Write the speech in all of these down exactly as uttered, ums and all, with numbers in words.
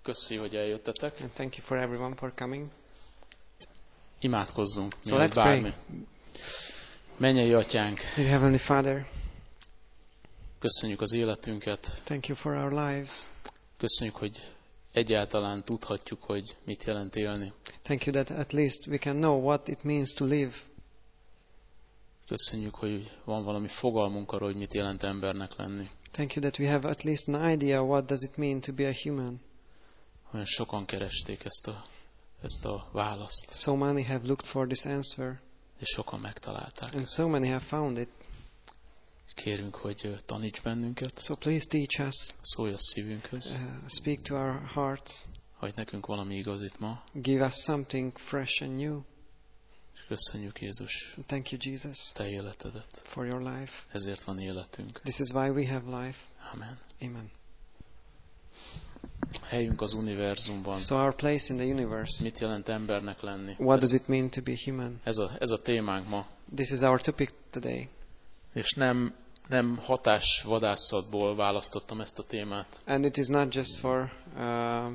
Köszi, hogy eljöttetek. And thank you for everyone for coming. Imádkozzunk, So mielőtt let's bármi. pray. Mennyei Atyánk, Dear Heavenly Father, köszönjük az életünket. thank you for our lives. Köszönjük, hogy egyáltalán tudhatjuk, hogy mit jelent élni. Thank you that at least we can know what it means to live. Köszönjük, hogy van valami fogalmunk arról, hogy mit jelent embernek lenni. Thank you that we have at least an idea what does it mean to be a human. Olyan sokan keresték ezt a, ezt a választ, So many have looked for this answer, és sokan megtalálták. and so many have found it. Kérünk, hogy taníts bennünket, So please teach us, szólj a szívünkhöz, uh, speak to our hearts, hagyj nekünk valami igazit ma, give us something fresh and new. és köszönjük Jézus, And thank you, Jesus, te életedet. for your life. Ezért van életünk. This is why we have life. Amen. Amen. Helyünk az univerzumban. So our place in the universe. Mit jelent embernek lenni? What ez, does it mean to be human? ez, a, ez a témánk ma. This is our topic today. És nem, nem hatásvadászatból választottam ezt a témát. And it is not just for, uh, uh,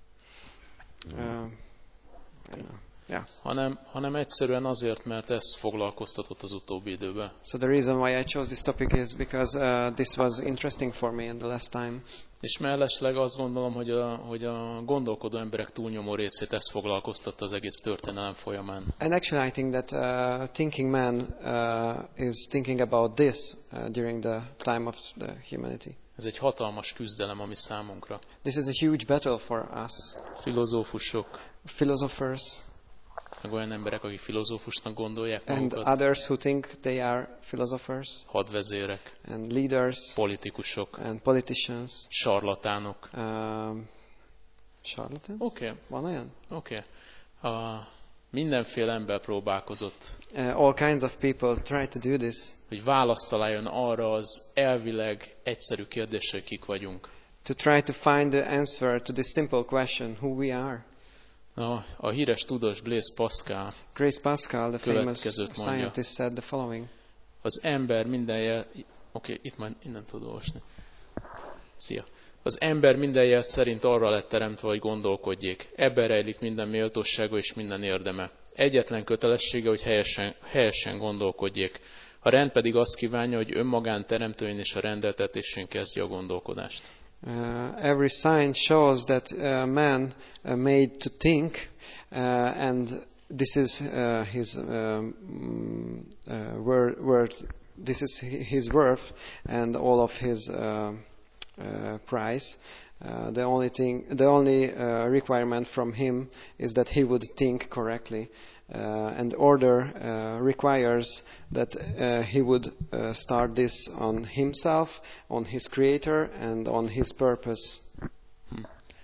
I don't know. Yeah. Hanem, hanem egyszerűen azért, mert ez foglalkoztatott az utóbbi időben. So the reason why I chose this topic is because uh, this was interesting for me in the last time. És mellesleg azt gondolom, hogy a, hogy a gondolkodó emberek túlnyomó részét ez foglalkoztatta az egész történelem folyamán. And actually I think that uh, thinking man uh, is thinking about this uh, during the time of the humanity. Ez egy hatalmas küzdelem, ami számunkra. This is a huge battle for us. Filozófusok, Philosophers meg olyan emberek, akik filozófusnak gondolják and magukat, others who think they are philosophers, hadvezérek, and leaders politikusok, and politicians. sarlatánok. Um, charlatans? Oké, okay, Van olyan? oké. Okay. Mindenféle ember próbálkozott, Uh, all kinds of people try to do this, hogy választ találjon arra az elvileg egyszerű kérdésre, hogy kik vagyunk. to try to find the answer to this simple question, who we are. Na, a híres tudós Blaise Pascal Blaise Pascal, the famous következőt mondja. scientist, said the following. Az ember minden jel... Oké, okay, itt már innen tud olvasni. Szia. Az ember minden jel szerint arra lett teremtve, hogy gondolkodjék. Ebben rejlik minden méltósága és minden érdeme. Egyetlen kötelessége, hogy helyesen, helyesen gondolkodjék. A rend pedig azt kívánja, hogy önmagán teremtőjén és a rendeltetésén kezdje a gondolkodást. Uh, every sign shows that uh, man uh, made to think, uh, and this is uh, his um, uh, word, word. This is his worth and all of his uh, uh, price. Uh, the only thing, the only uh, requirement from him is that he would think correctly. Uh, and order uh, requires that uh, he would uh, start this on himself, on his creator, and on his purpose. Hm.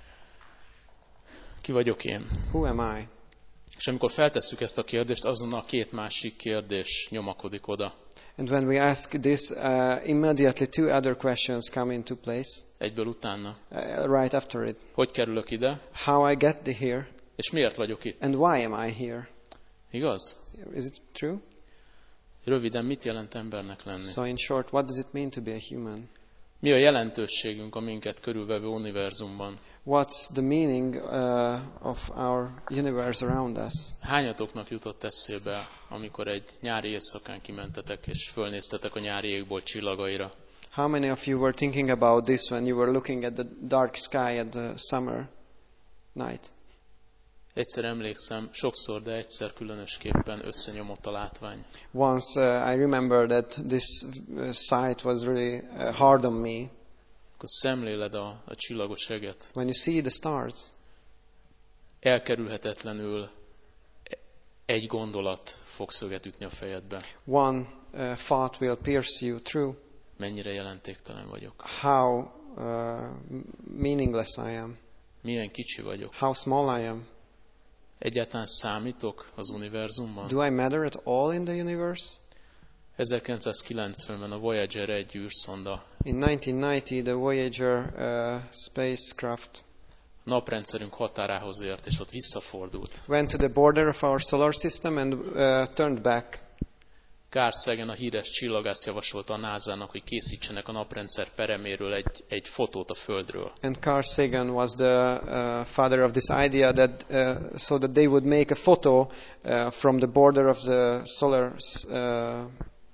Ki vagyok én? Who am I? És amikor feltesszük ezt a kérdést, azonnal a két másik kérdés nyomakodik oda. And when we ask this, uh, immediately two other questions come into place. Egyből utána. Uh, right after it. Hogy kerülök ide? How I get the here? És miért vagyok itt? And why am I here? Igaz? Is it true? Röviden, mit jelent embernek lenni? So in short, what does it mean to be a human? Mi a jelentőségünk a minket körülvevő univerzumban? What's the meaning uh, of our universe around us? Hányatoknak jutott eszébe, amikor egy nyári éjszakán kimentetek és fölnéztetek a nyári égbolt csillagaira? How many of you were thinking about this when you were looking at the dark sky at the summer night? Egyszer emlékszem, sokszor, de egyszer különösképpen összenyomott a látvány. Once uh, I remember that this uh, sight was really uh, hard on me. Akkor szemléled a, a csillagos eget. When you see the stars, elkerülhetetlenül egy gondolat fog szöget ütni a fejedbe. One uh, thought will pierce you through. Mennyire jelentéktelen vagyok. How uh, meaningless I am. Milyen kicsi vagyok. How small I am. Egyáltalán számítok az univerzumban? Do I matter at all in the universe? ezerkilencszázkilencvenben a Voyager egy űrszonda. In nineteen ninety, the Voyager uh, spacecraft naprendszerünk határához ért, és ott visszafordult. Went to the border of our solar system and uh, turned back. Carl Sagan, a híres csillagász javasolta a nászának, hogy készítsenek a naprendszer pereméről egy, egy fotót a Földről. And Carl Sagan was the uh, father of this idea that uh, so that they would make a photo uh, from the border of the solar uh,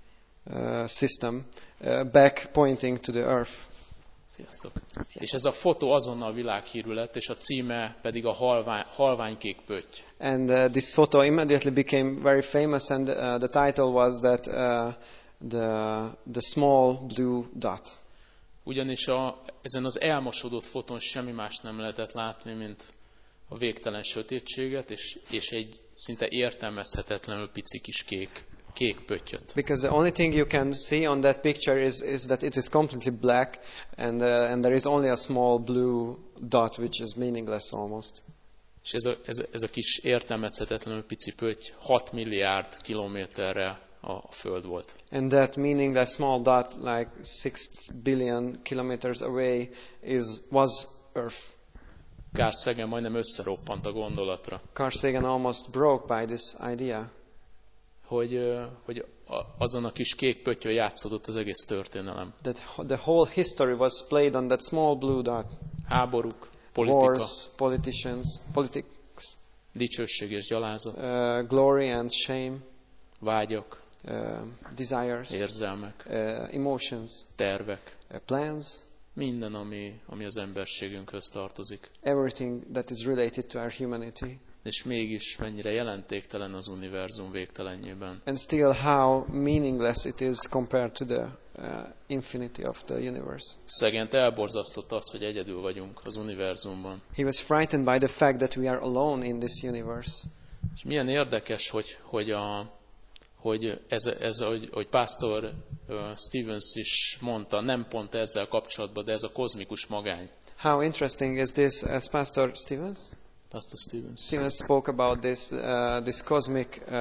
uh, system uh, back pointing to the Earth. Sziasztok. És ez a fotó azonnal világhírű lett, és a címe pedig a halvány, halványkék pötty. And uh, this photo immediately became very famous, and uh, the title was that uh, the the small blue dot. Ugyanis a, ezen az elmosódott fotón semmi más nem lehetett látni, mint a végtelen sötétséget, és, és egy szinte értelmezhetetlenül pici kis kék, kék pöttyöt. Because the only thing you can see on that picture is, is that it is completely black, and uh, and there is only a small blue dot, which is meaningless almost. És ez a, ez, a, ez a kis értelmezhetetlenül pici pötty hat milliárd kilométerre a Föld volt. And that meaningless small dot, like six billion kilometers away, is was Earth. Carl Sagan majdnem összeroppant a gondolatra, Carl Sagan almost broke by this idea. hogy, hogy azon a kis kék pöttyön játszódott az egész történelem. That the whole history was played on that small blue dot. Háborúk, politika, Wars, politicians, politics, dicsőség és gyalázat, uh, glory and shame, vágyak, uh, desires, érzelmek, uh, emotions, tervek, uh, plans, minden, ami, ami az emberségünkhöz tartozik. everything that is related to our humanity. És mégis mennyire jelentéktelen az univerzum végtelenjében. And still how meaningless it is compared to the uh, infinity of the universe. Szegényt elborzasztott az, hogy egyedül vagyunk az univerzumban. He was frightened by the fact that we are alone in this universe. És milyen érdekes, hogy, hogy, a, hogy ez, ez hogy, hogy Pastor Stevens is mondta, nem pont ezzel kapcsolatban, de ez a kozmikus magány. How interesting is this, as Pastor Stevens? Pastor Stevens. Stevens spoke about this, uh, this cosmic uh,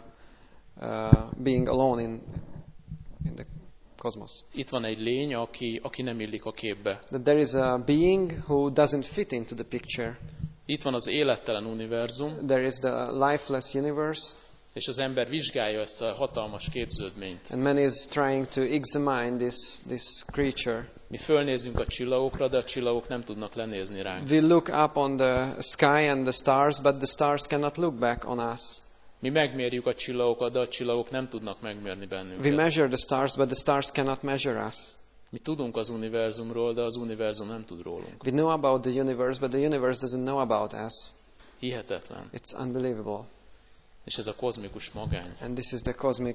uh, being alone in, in the cosmos. Itt van egy lény, aki, aki nem illik a képbe. That there is a being who doesn't fit into the picture. Itt van az élettelen univerzum, There is the lifeless universe. és az ember vizsgálja ezt a hatalmas képződményt. And man is trying to examine this, this creature. Mi fölnézünk a csillagokra, de a csillagok nem tudnak lenézni ránk. We look up on the sky and the stars, but the stars cannot look back on us. Mi megmérjük a csillagokat, de a csillagok nem tudnak megmérni We bennünket. measure the stars, but the stars cannot measure us. Mi tudunk az univerzumról, de az univerzum nem tud rólunk. We know about the universe, but the universe doesn't know about us. Hihetetlen. It's unbelievable. És ez a kozmikus magány. And this is the cosmic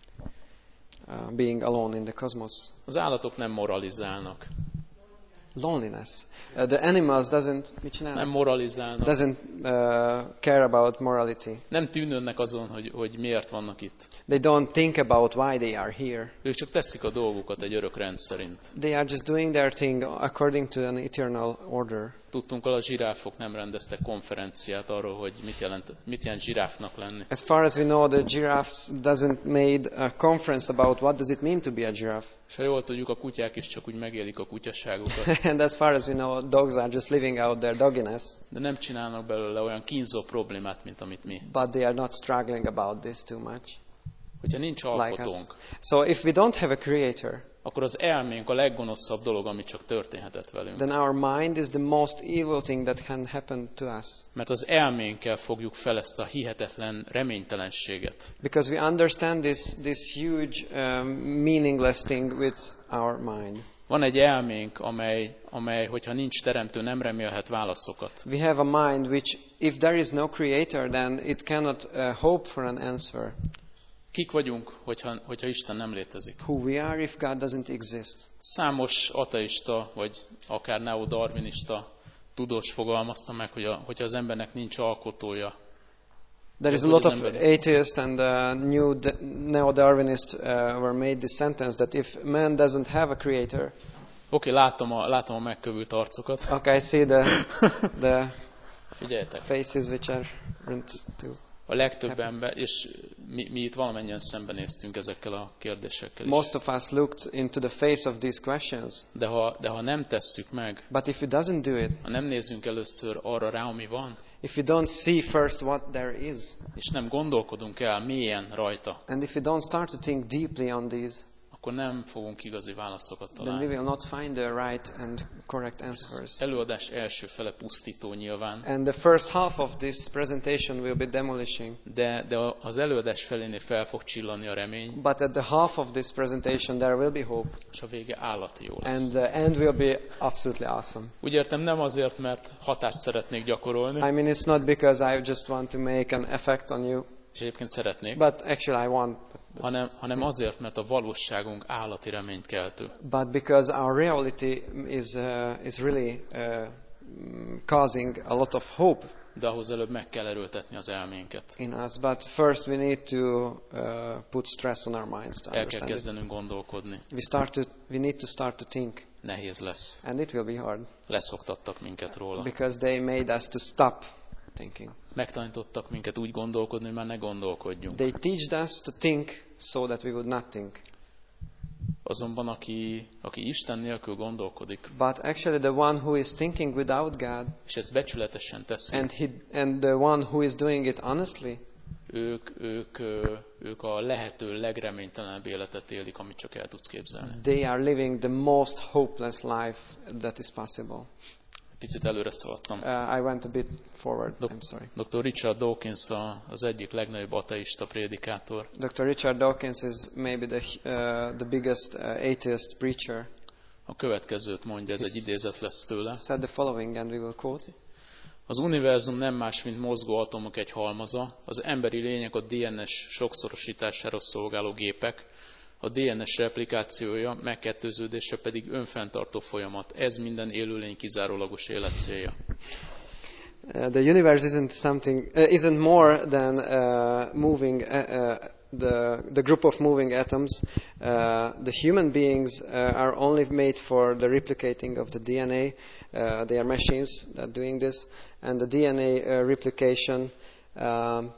uh, being alone in the cosmos. Az állatok nem moralizálnak. Loneliness. Uh, the animals doesn't mit csinál? Nem moralizálnak. doesn't uh, care about morality. Nem tűnődnek azon, hogy, hogy miért vannak itt. They don't think about why they are here. Ők csak teszik a dolgukat egy örök rend szerint. They are just doing their thing according to an eternal order. Tudtunk, a zsiráfok nem rendeztek konferenciát arról, hogy mit jelent, mit jelent zsiráfnak lenni. As far as we know, the giraffes doesn't made a conference about what does it mean to be a giraffe. És ha jól tudjuk, a kutyák is csak úgy megélik a kutyaságukat. And as far as we know, dogs are just living out their dogginess. De nem csinálnak belőle olyan kínzó problémát, mint amit mi. But they are not struggling about this too much. Hogyha nincs Like us. alkotónk, So if we don't have a creator, akkor az elménk a leggonoszabb dolog, ami csak történhetett velünk. then our mind is the most evil thing that can happen to us. Mert az elménkkel fogjuk fel ezt a hihetetlen reménytelenséget. Because we understand this, this huge um, meaningless thing with our mind. Van egy elménk, amely, amely, hogyha nincs teremtő, nem remélhet válaszokat. We have a mind which, if there is no creator, then it cannot uh, hope for an answer. Kik vagyunk, hogyha, hogyha Isten nem létezik? Who we are if God doesn't exist. Számos ateista, vagy akár neo-darwinista tudós fogalmazta meg, hogy a, hogyha az embernek nincs alkotója. There is a lot of atheists and uh, new neo-Darwinists uh, were made this sentence that if man doesn't have a creator. Oké, okay, látom, a, látom a megkövült arcokat. Okay, I see the the Figyeljetek. faces which are to a legtöbb ember, és mi, mi itt valamennyien szembenéztünk ezekkel a kérdésekkel is. Most of us looked into the face of these questions. De ha, de ha nem tesszük meg, But if we doesn't do it, ha nem nézzünk először arra rá, ami van, if we don't see first what there is, és nem gondolkodunk el mélyen rajta, and if we don't start to think deeply on these, akkor nem fogunk igazi válaszokat then we találni. will not find the right and correct answers. Előadás első fele pusztító nyilván, And the first half of this presentation will be demolishing. de, de az előadás felénél fel fog csillanni a remény, But at the half of this presentation there will be hope. és a vége állati jó And lesz. the end will be absolutely awesome. Úgy értem, nem azért, mert hatást szeretnék gyakorolni, I mean, it's not because I just want to make an effect on you, és egyébként szeretnék, but actually I want. But, hanem, hanem azért, mert a valóságunk állati reményt keltő. but because our reality is uh, is really uh, mm, causing a lot of hope De ahhoz előbb meg kell erőltetni az elménket. in us. But first we need to uh, put stress on our minds to El kell understand it. kezdenünk gondolkodni. We start to we need to start to think, Nehéz lesz. and it will be hard Leszoktattak minket róla. because they made us to stop thinking. Megtanítottak minket úgy gondolkodni, hogy már ne gondolkodjunk. They teach us to think so that we would not think. Azonban aki, aki Isten nélkül gondolkodik, But actually the one who is thinking without God, és ezt becsületesen teszi, and he and the one who is doing it honestly, ők, ők, ö, ők a lehető legreménytelenebb életet élik, amit csak el tudsz képzelni. they are living the most hopeless life that is possible. Picit előre szaladtam. Uh, I went a bit forward. Dok- I'm sorry. doktor Richard Dawkins a- az egyik legnagyobb ateista prédikátor. Doctor Richard Dawkins is maybe the uh, the biggest uh, atheist preacher. A következőt mondja, ez egy idézet lesz tőle. Said the following, and we will quote. Az univerzum nem más, mint mozgó atomok egy halmaza, az emberi lények a dé en es sokszorosítására szolgáló gépek, a dé en es replikációja, megkettőződése pedig önfenntartó folyamat. Ez minden élőlény kizárólagos életcélja. Uh, the universe isn't something uh, isn't more than uh, moving uh, uh, the the group of moving atoms. Uh, the human beings uh, are only made for the replicating of the D N A. Uh, they are machines that are doing this, and the D N A uh, replication um,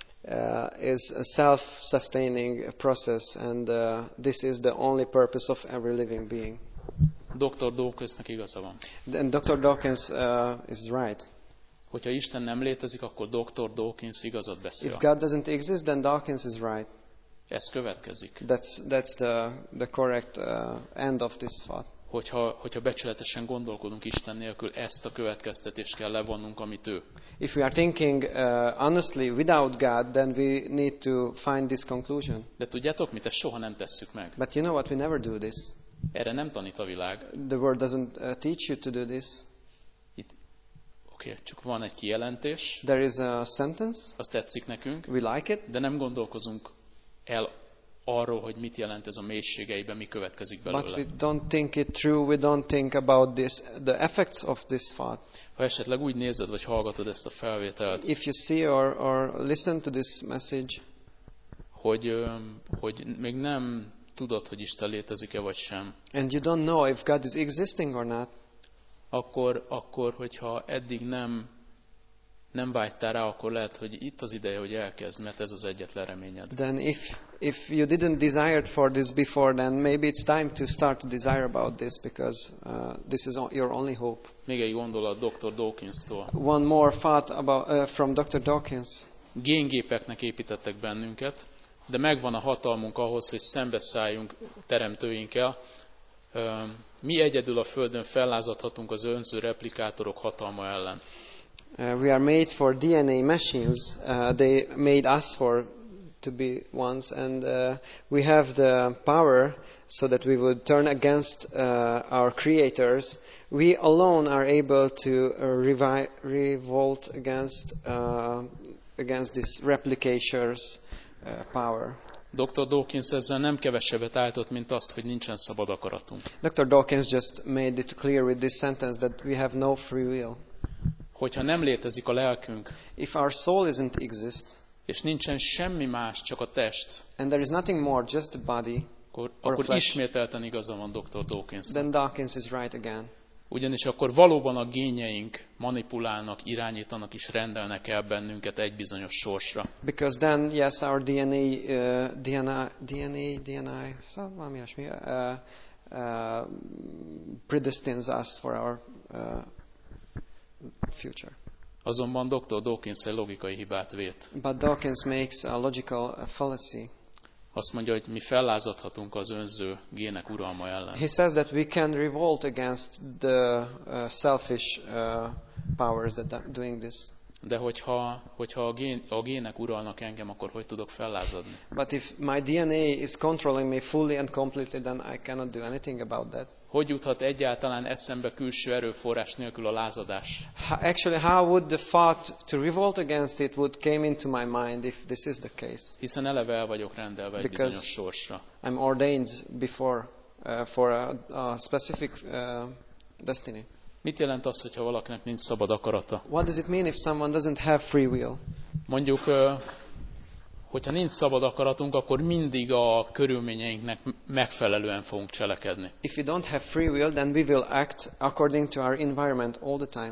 uh, is a self-sustaining process, and uh, this is the only purpose of every living being. doktor Dawkinsnak igaza van. And Doctor Dawkins uh, is right. Hogyha Isten nem létezik, akkor doktor Dawkins igazat beszél. If God doesn't exist, then Dawkins is right. Ez következik. That's that's the the correct uh, end of this thought. Hogyha, hogyha becsületesen gondolkodunk Isten nélkül, ezt a következtetést kell levonnunk, amit ő. If we are thinking uh, honestly without God, then we need to find this conclusion. De tudjátok mit? Ezt soha nem tesszük meg. But you know what? We never do this. Erre nem tanít a világ. The Word doesn't uh, teach you to do this. Itt, oké, okay, csak van egy kijelentés, There is a sentence. az tetszik nekünk, We like it, de nem gondolkozunk el arról, hogy mit jelent ez a mélységeiben, mi következik but we belőle. don't think it through. We don't think about this, the effects of this thought. Ha esetleg úgy nézed, vagy hallgatod ezt a felvételt, If you see or, or listen to this message, hogy, ö, hogy még nem tudod, hogy Isten létezik-e vagy sem, and you don't know if God is existing or not, akkor, akkor hogyha eddig nem, nem vágytál rá, akkor lehet, hogy itt az ideje, hogy elkezd, mert ez az egyetlen reményed. then if if you didn't desire for this before, then maybe it's time to start to desire about this, because uh, this is o- your only hope. Még egy gondolat doktor Dawkins-tól. One more thought about uh, from Doctor Dawkins. Géngépeknek építettek bennünket, de megvan a hatalmunk ahhoz, hogy szembeszálljunk teremtőinkkel. Ö, Mi egyedül a Földön fellázadhatunk az önző replikátorok hatalma ellen. Uh, we are made for D N A machines. Uh, they made us for to be ones, and uh, we have the power so that we would turn against uh, our creators. We alone are able to uh, revi- revolt against uh, against this replicator's uh, power. doktor Dawkins ezzel nem kevesebbet állított, mint azt, hogy nincsen szabad akaratunk. Doctor Dawkins just made it clear with this sentence that we have no free will. Hogyha nem létezik a lelkünk, If our soul isn't exist, és nincsen semmi más, csak a test, and there is nothing more, just the body, akkor, Or akkor flesh. ismételten igaza van doktor Dawkins. then Dawkins is right again. Ugyanis akkor valóban a génjeink manipulálnak, irányítanak és rendelnek el bennünket egy bizonyos sorsra. Because then, yes, our D N A, uh, D N A, D N A, D N I, so, valami ilyesmi, uh, uh, predestines us for our uh, future. Azonban doktor Dawkins egy logikai hibát vét. But Dawkins makes a logical fallacy. Azt mondja, hogy mi fellázadhatunk az önző gének uralma ellen. He says that we can revolt against the uh, selfish uh, powers that are doing this. De hogyha, hogyha a, gén, a gének uralnak engem, akkor hogy tudok fellázadni? But if my D N A is controlling me fully and completely, then I cannot do anything about that. Hogy juthat egyáltalán eszembe külső erőforrás nélkül a lázadás? Actually, how would the thought to revolt against it would came into my mind if this is the case? Hiszen eleve el vagyok rendelve egy Because bizonyos sorsra. I'm ordained before uh, for a, a specific uh, destiny. Mit jelent az, hogyha valakinek nincs szabad akarata? What does it mean if someone doesn't have free will? Mondjuk, hogyha nincs szabad akaratunk, akkor mindig a körülményeinknek megfelelően fogunk cselekedni. If we don't have free will, then we will act according to our environment all the time.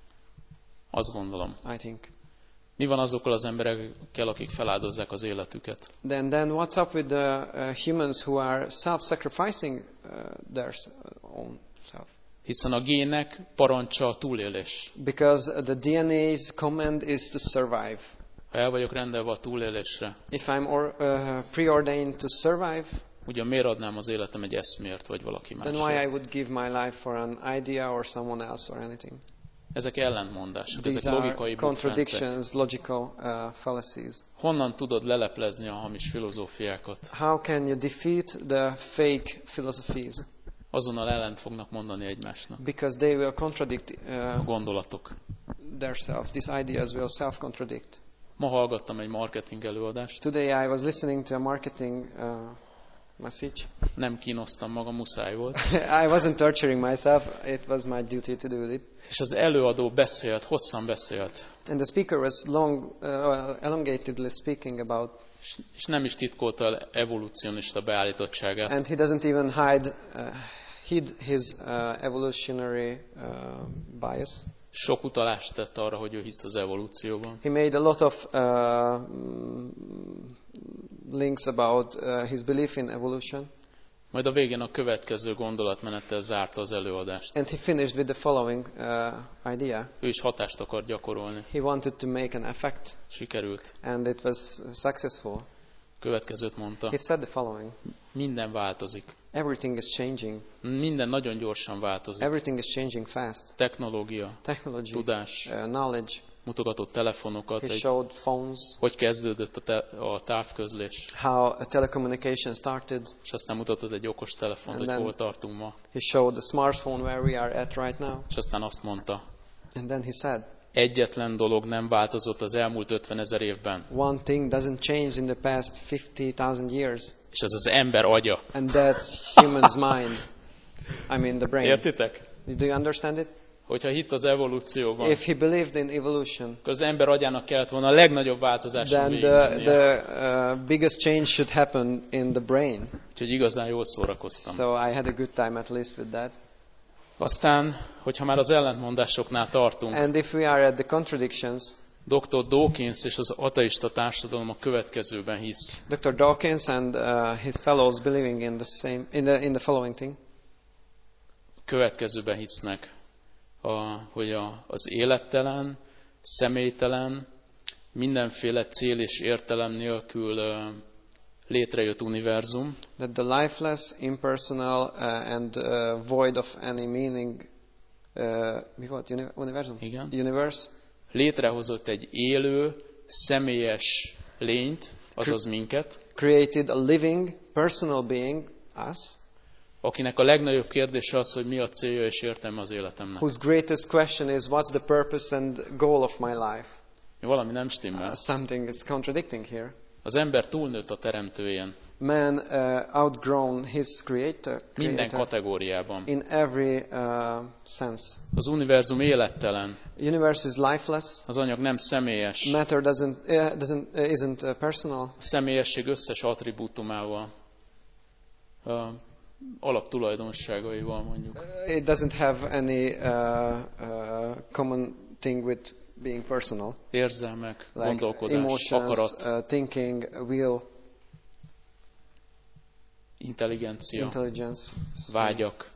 Azt gondolom. I think. Mi van azokkal az emberekkel, akik feláldozzák az életüket? Then, then what's up with the uh, humans who are self-sacrificing uh, their own self? Hiszen a gének parancsa a túlélés. Because the D N A's command is to survive. Ha el vagyok rendelve a túlélésre, If I'm or, uh, preordained to survive, ugye miért adnám az életem egy eszmért, vagy valaki then why I másért? would give my life for an idea or someone else or anything? Ezek ellentmondások, ezek These are logikai bukfencek. contradictions, logical uh, fallacies. Honnan tudod leleplezni a hamis filozófiákat? How can you defeat the fake philosophies? Azonnal ellent fognak mondani egymásnak. Because they will contradict A uh, gondolatok. themselves. These ideas will self-contradict. Ma hallgattam egy marketing előadást. Today I was listening to a marketing uh, message. Nem kínoztam magam, muszáj volt. I wasn't torturing myself. It was my duty to do it. És az előadó beszélt, hosszan beszélt. And the speaker was long, uh, elongatedly speaking about, És nem is titkolta el evolúcionista beállítottságát. and he doesn't even hide, uh, hid his uh, evolutionary uh, bias. Sok utalást tett arra, hogy ő hisz az evolúcióban. He made a lot of uh, mm, links about uh, his belief in evolution. Majd a végén a következő gondolatmenettel zárta az előadást. And he finished with the following uh, idea. Ő is hatást akart gyakorolni. He wanted to make an effect, Sikerült. and it was successful. Következőt mondta. He said the following: Minden változik. everything is changing. Minden nagyon gyorsan változik. Everything is changing fast. Technológia, Technology, tudás, uh, knowledge. mutogatott telefonokat, He egy, showed phones, hogy kezdődött a, te, a távközlés, how a telecommunication started. és aztán mutatott egy okos telefont, And hogy then- hol tartunk ma, He showed the smartphone where we are at right now. és aztán azt mondta, And then he said, egyetlen dolog nem változott az elmúlt ötvenezer évben, one thing doesn't change in the past fifty thousand years, és ez az ember agya. and that's human's mind. I mean the brain. Értitek? Do you understand it? Hogyha hitt az evolúcióban, If he believed in evolution, akkor az ember agyának kellett volna a legnagyobb változáson then the, végigmennie. the uh, biggest change should happen in the brain. Úgyhogy igazán jól szórakoztam. So I had a good time at least with that. Aztán, hogyha már az ellentmondásoknál tartunk, And if we are at the contradictions, doktor Dawkins és az ateista társadalom a következőben hisz. Doctor Dawkins and uh, his fellows believing in the same in the in the following thing. A következőben hisznek, a, hogy a, az élettelen, személytelen, mindenféle cél és értelem nélkül uh, létrejött univerzum, That the lifeless, impersonal, uh, and uh, void of any meaning, uh, mi volt? Uni- universum? Igen. Universe létrehozott egy élő, személyes lényt, azaz minket, created a living, personal being, us, akinek a legnagyobb kérdése az, hogy mi a célja és értelme az életemnek. whose greatest question is, what's the purpose and goal of my life? Valami nem Uh, stimmel. something is contradicting here. Az ember túlnőtt a teremtőjén, Man uh, outgrown his creator, minden creator kategóriában. in every uh, sense. Az univerzum élettelen, Universe is lifeless. az anyag nem személyes. Matter doesn't uh, doesn't uh, isn't uh, personal. A személyesség összes attribútumával. Uh, alaptulajdonságaival mondjuk. It doesn't have any uh, uh, common thing with being personal. Érzelmek, Like gondolkodás, emotions, akarat, uh, thinking, will, intelligencia, intelligence, vágyak.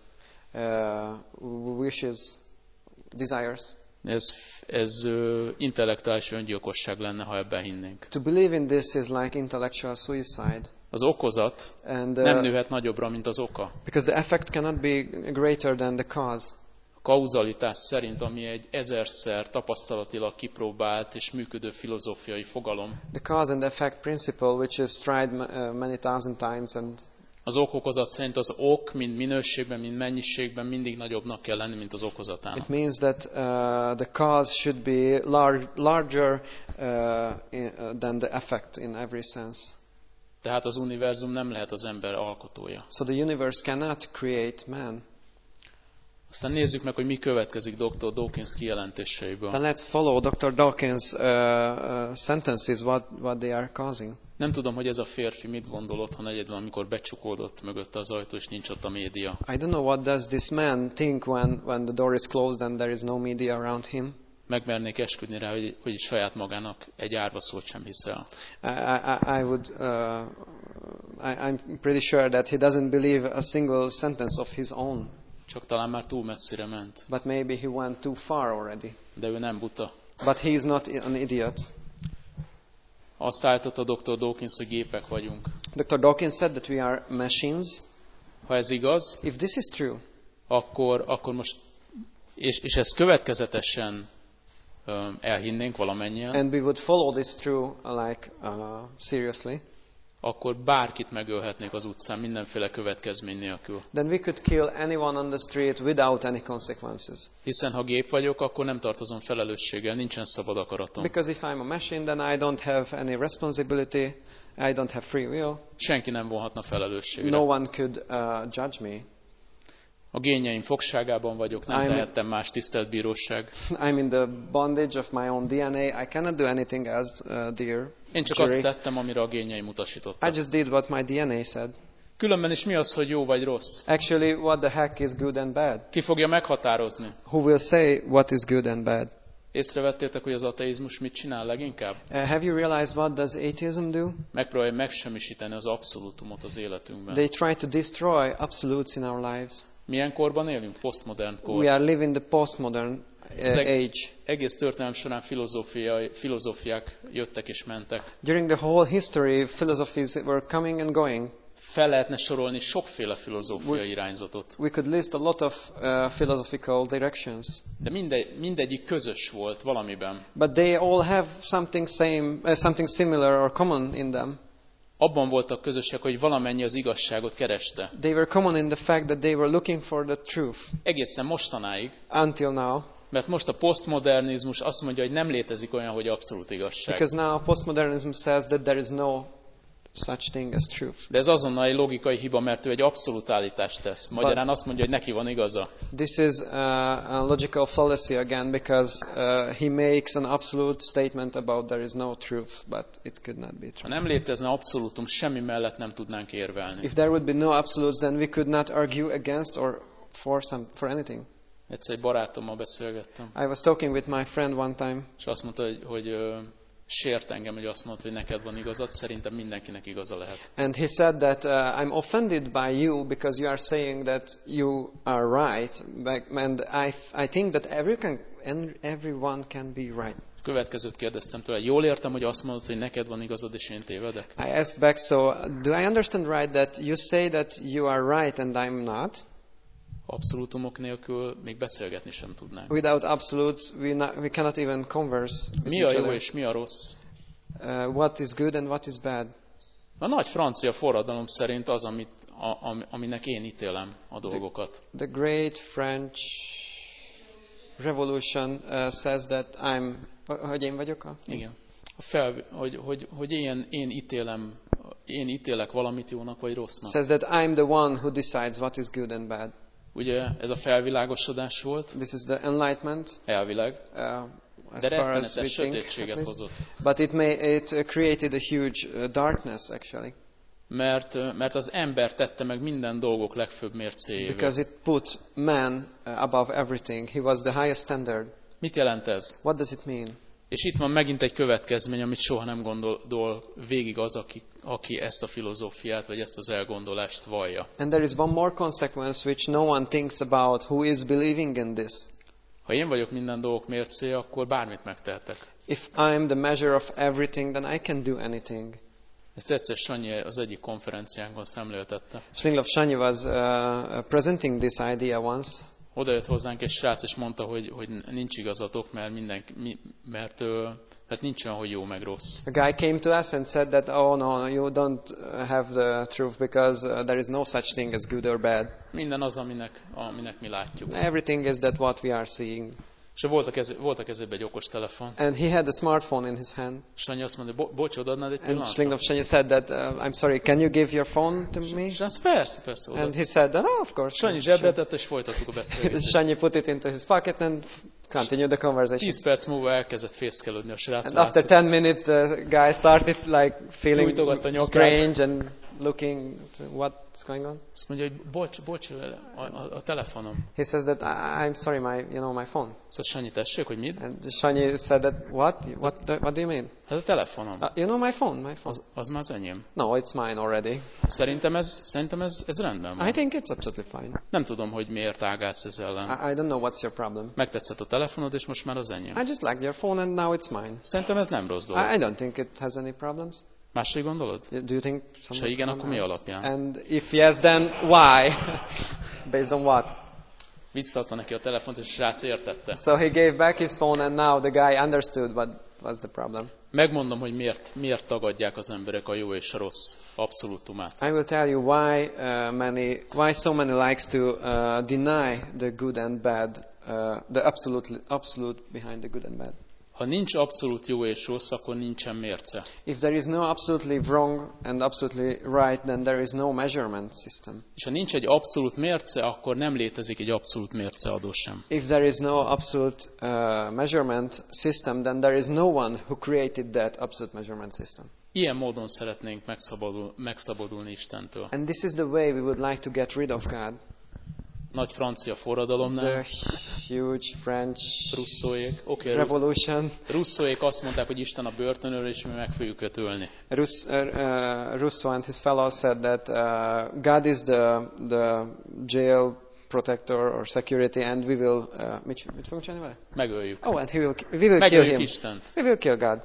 uh, wishes, desires. Ez, ez uh, intellektuális öngyilkosság lenne, ha ebben hinnénk. To believe in this is like intellectual suicide. Az okozat And, uh, nem nőhet nagyobbra, mint az oka. because the effect cannot be greater than the cause. A kauzalitás szerint, ami egy ezerszer tapasztalatilag kipróbált és működő filozófiai fogalom, The cause and effect principle, which is tried uh, many thousand times, and az ok-okozat szerint az ok, mind minőségben, mind mennyiségben mindig nagyobbnak kell lenni, mint az okozatának. it means that uh, the cause should be lar- larger uh, in, uh, than the effect in every sense. Tehát az univerzum nem lehet az ember alkotója. So the universe cannot create man. Aztán nézzük meg, hogy mi következik doktor Dawkins kijelentéseiből. Then let's follow doctor Dawkins' uh, uh, sentences, what, what they are causing. Nem tudom, hogy ez a férfi mit gondol otthon egyedül, amikor becsukódott mögötte az ajtó, és nincs ott a média. I don't know what does this man think when, when the door is closed and there is no media around him. Megmernék esküdni rá, hogy, hogy saját magának egy árva szót sem hiszel. I, I, I would, uh, I, I'm pretty sure that he doesn't believe a single sentence of his own. Csak talán már túl messzire ment. But maybe he went too far already. De ő nem buta. But he is not an idiot. Azt állította doktor Dawkins, hogy gépek vagyunk. doctor Dawkins said that we are machines. Ha ez igaz, If this is true, akkor, akkor most, és, és ezt következetesen um, elhinnénk valamennyien, and we would follow this through uh, like uh, seriously, akkor bárkit megölhetnék az utcán mindenféle következmény nélkül. then we could kill anyone on the street without any consequences. Hiszen ha gép vagyok, akkor nem tartozom felelősséggel, nincsen szabad akaratom. Because if I'm a machine, then I don't have any responsibility, I don't have free will. Senki nem vonhatna felelősségre. No one could uh, judge me. A génjeim fogságában vagyok, nem I'm- tehettem más, tisztelt bíróság. I'm in the bondage of my own D N A. I cannot do anything else, uh, dear Én csak jury. azt tettem, amire a génjeim I utasítottak. just did what my D N A said. Különben is mi az, hogy jó vagy rossz? Actually, what the heck is good and bad? Ki fogja meghatározni? Who will say what is good and bad? Észrevettétek, hogy az ateizmus mit csinál leginkább? Uh, have you realized what does atheism do? Megpróbálja megsemmisíteni az abszolútumot az életünkben. They try to destroy absolutes in our lives. Milyen korban élünk? Posztmodern kor. We are living the postmodern uh, Ezek- age. Egész történelem során filozófiai, filozófiák jöttek és mentek. During the whole history, philosophies were coming and going. Fel lehetne sorolni sokféle filozófiai irányzatot. We could list a lot of uh, philosophical directions, De mindegy, mindegyik közös volt valamiben. but they all have something same, uh, something similar or common in them. Abban voltak közösek, hogy valamennyi az igazságot kereste. They were common in the fact that they were looking for the truth Egészen mostanáig, until now, mert most a posztmodernizmus azt mondja, hogy nem létezik olyan, hogy abszolút igazság. because now postmodernism says that there is no such thing as truth. De ez azonnal egy logikai hiba, mert ő egy abszolút állítást tesz. Magyarán azt mondja, hogy neki van igaza. This is uh, a logical fallacy again, because uh, he makes an absolute statement about there is no truth, but it could not be Ha true. nem létezne abszolútum, semmi mellett nem tudnánk érvelni. If there would be no absolutes, then we could not argue against or for some for anything. Egyszer egy barátommal beszélgettem, I was talking with my friend one time, és azt mondta, hogy, hogy ö, sért engem, hogy azt mondta, hogy neked van igazad. Szerintem mindenkinek igaza lehet. and he said that uh, I'm offended by you because you are saying that you are right, but- and I I think that every can, and everyone can be right. Következőt kérdeztem tőle, jól értem, hogy azt mondod, hogy neked van igazad, és én tévedek? I asked back, so do I understand right that you say that you are right and I'm not? Abszolútumok nélkül még beszélgetni sem tudnánk. Without absolutes, we, not, we cannot even converse with Mi each a jó other. és mi a rossz? Uh, what is good and what is bad? A nagy francia forradalom szerint az, amit, a, am- aminek én ítélem a dolgokat. The great French Revolution uh, says that I'm... Hogy én vagyok? A? Igen. A fel, hogy, hogy, hogy én, én ítélem, én ítélek valamit jónak vagy rossznak. Says that I'm the one who decides what is good and bad. Ugye ez a felvilágosodás volt, This is the enlightenment, elvileg, uh, as de far as we rettenetes think. sötétséget at least. hozott. But it, may, it uh, created a huge uh, darkness, actually. Mert, mert az ember tette meg minden dolgok legfőbb mércéjévé. Because it put man uh, above everything. He was the highest standard. Mit jelent ez? What does it mean? És itt van megint egy következmény, amit soha nem gondol végig az, aki, aki ezt a filozófiát, vagy ezt az elgondolást vallja. And there is one more consequence which no one thinks about who is believing in this. Ha én vagyok minden dolgok mércéje, akkor bármit megtehetek. If I'm the measure of everything, then I can do anything. Ezt egyszer Sanyi az egyik konferenciánkon szemléltette. Slinglov Sanyi was uh, presenting this idea once. Oda jött hozzánk egy srác, és mondta, hogy, hogy nincs igazatok, mert, minden, mert hát nincs olyan, hogy jó meg rossz. A guy came to us and said that, oh no, you don't have the truth because uh, there is no such thing as good or bad. Minden az, aminek, aminek mi látjuk. Everything is that what we are seeing. És volt a, keze, volt a kezében egy okos telefon. And he had a smartphone in his hand. Sanyi azt mondja, Bo- bocs, odaadnád egy And pillanatra? Slinglov Sanyi said that, uh, I'm sorry, can you give your phone to me? És azt persze, persze oda. And he said that, oh, of course. Sanyi sure. zsebre tette, és folytattuk a beszélgetést. Sanyi put it into his pocket and continued the conversation. Tíz perc múlva elkezdett fészkelődni a srác. And after ten minutes the guy started like feeling Nyújtogatta a nyakát. strange and looking to what's going on. Azt mondja, hogy bocs, bocs, a, a, a telefonom. He says that I, I'm sorry, my you know my phone. Szóval Sanyi, tessék, hogy mit? And Sanyi said that what what the, what do you mean? Hát a telefonom. Uh, you know my phone, my phone. Az, az már az enyém. No, it's mine already. Szerintem ez, szerintem ez, ez rendben van. I think it's absolutely fine. Nem tudom, hogy miért ágálsz ez ellen. I, I don't know what's your problem. Megtetszett a telefonod, és most már az enyém. I just liked your phone and now it's mine. Szerintem ez nem rossz dolog. I, I don't think it has any problems. Máshogy gondolod? Do you think És ha igen, akkor mi alapján? And if yes, then why? Based on what? Visszaadta neki a telefont, és a srác értette. So he gave back his phone and now the guy understood what was the problem. Megmondom, hogy miért, miért tagadják az emberek a jó és a rossz abszolútumát. I will tell you why uh, many, why so many likes to uh, deny the good and bad, uh, the absolute, absolute behind the good and bad. Ha nincs abszolút jó és rossz, akkor nincsen mérce. If there is no absolutely wrong and absolutely right, then there is no measurement system. És ha nincs egy abszolút mérce, akkor nem létezik egy abszolút mérceadó sem. If there is no absolute uh, measurement system, then there is no one who created that absolute measurement system. Ilyen módon szeretnénk megszabadul, megszabadulni Istentől. And this is the way we would like to get rid of God. Nagy francia forradalomnál, The huge French Rousseauék, okay, revolution. Rousseauék azt mondták, hogy Isten a börtönőr, és mi meg fogjuk őt ölni. Rus, uh, uh, Rousseau and his fellows said that uh, God is the the jail protector or security, and we will. Uh, mit, mit fogunk csinálni vele? Megöljük. Oh, and he will, we will kill Megöljük him. Istent. We will kill God.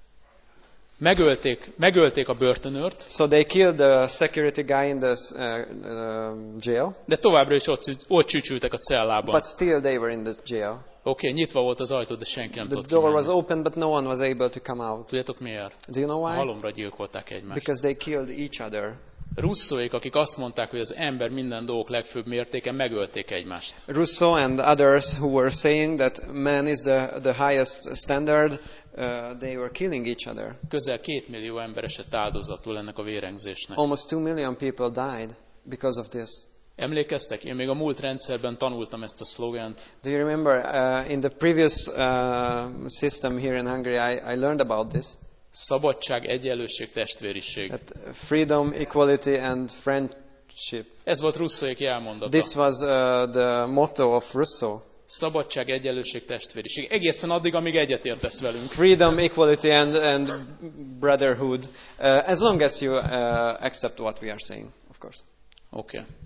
Megölték, megölték a börtönőrt, So they killed the security guy in the uh, uh, jail, de továbbra is ott, ott csücsültek a cellában. but still they were in the jail. Oké, okay, nyitva volt az ajtó, de senki nem The tudott door was kimenni. open, but no one was able to come out. Tudjátok miért? Do you know A why? halomra gyilkolták egymást. Because they killed each other. Rousseauék, akik azt mondták, hogy az ember minden dolgok legfőbb mértéke, megölték egymást. Rousseau and others who were saying that man is the, the highest standard, uh, they were killing each other. Közel két millió ember esett áldozatul ennek a vérengzésnek. Almost two million people died because of this. Emlékeztek? Én még a múlt rendszerben tanultam ezt a szlogent. Do you remember uh, in the previous uh, system here in Hungary, I, I learned about this. Szabadság, egyenlőség, testvériség. That freedom, equality and friendship. Ez volt Rousseauék jelmondata. This was uh, the motto of Rousseau. Szabadság, egyenlőség, testvériség. Egészen addig, amíg egyetértesz velünk. Freedom, equality and, and brotherhood. Uh, as long as you uh, accept what we are saying, of course. Oké. Okay.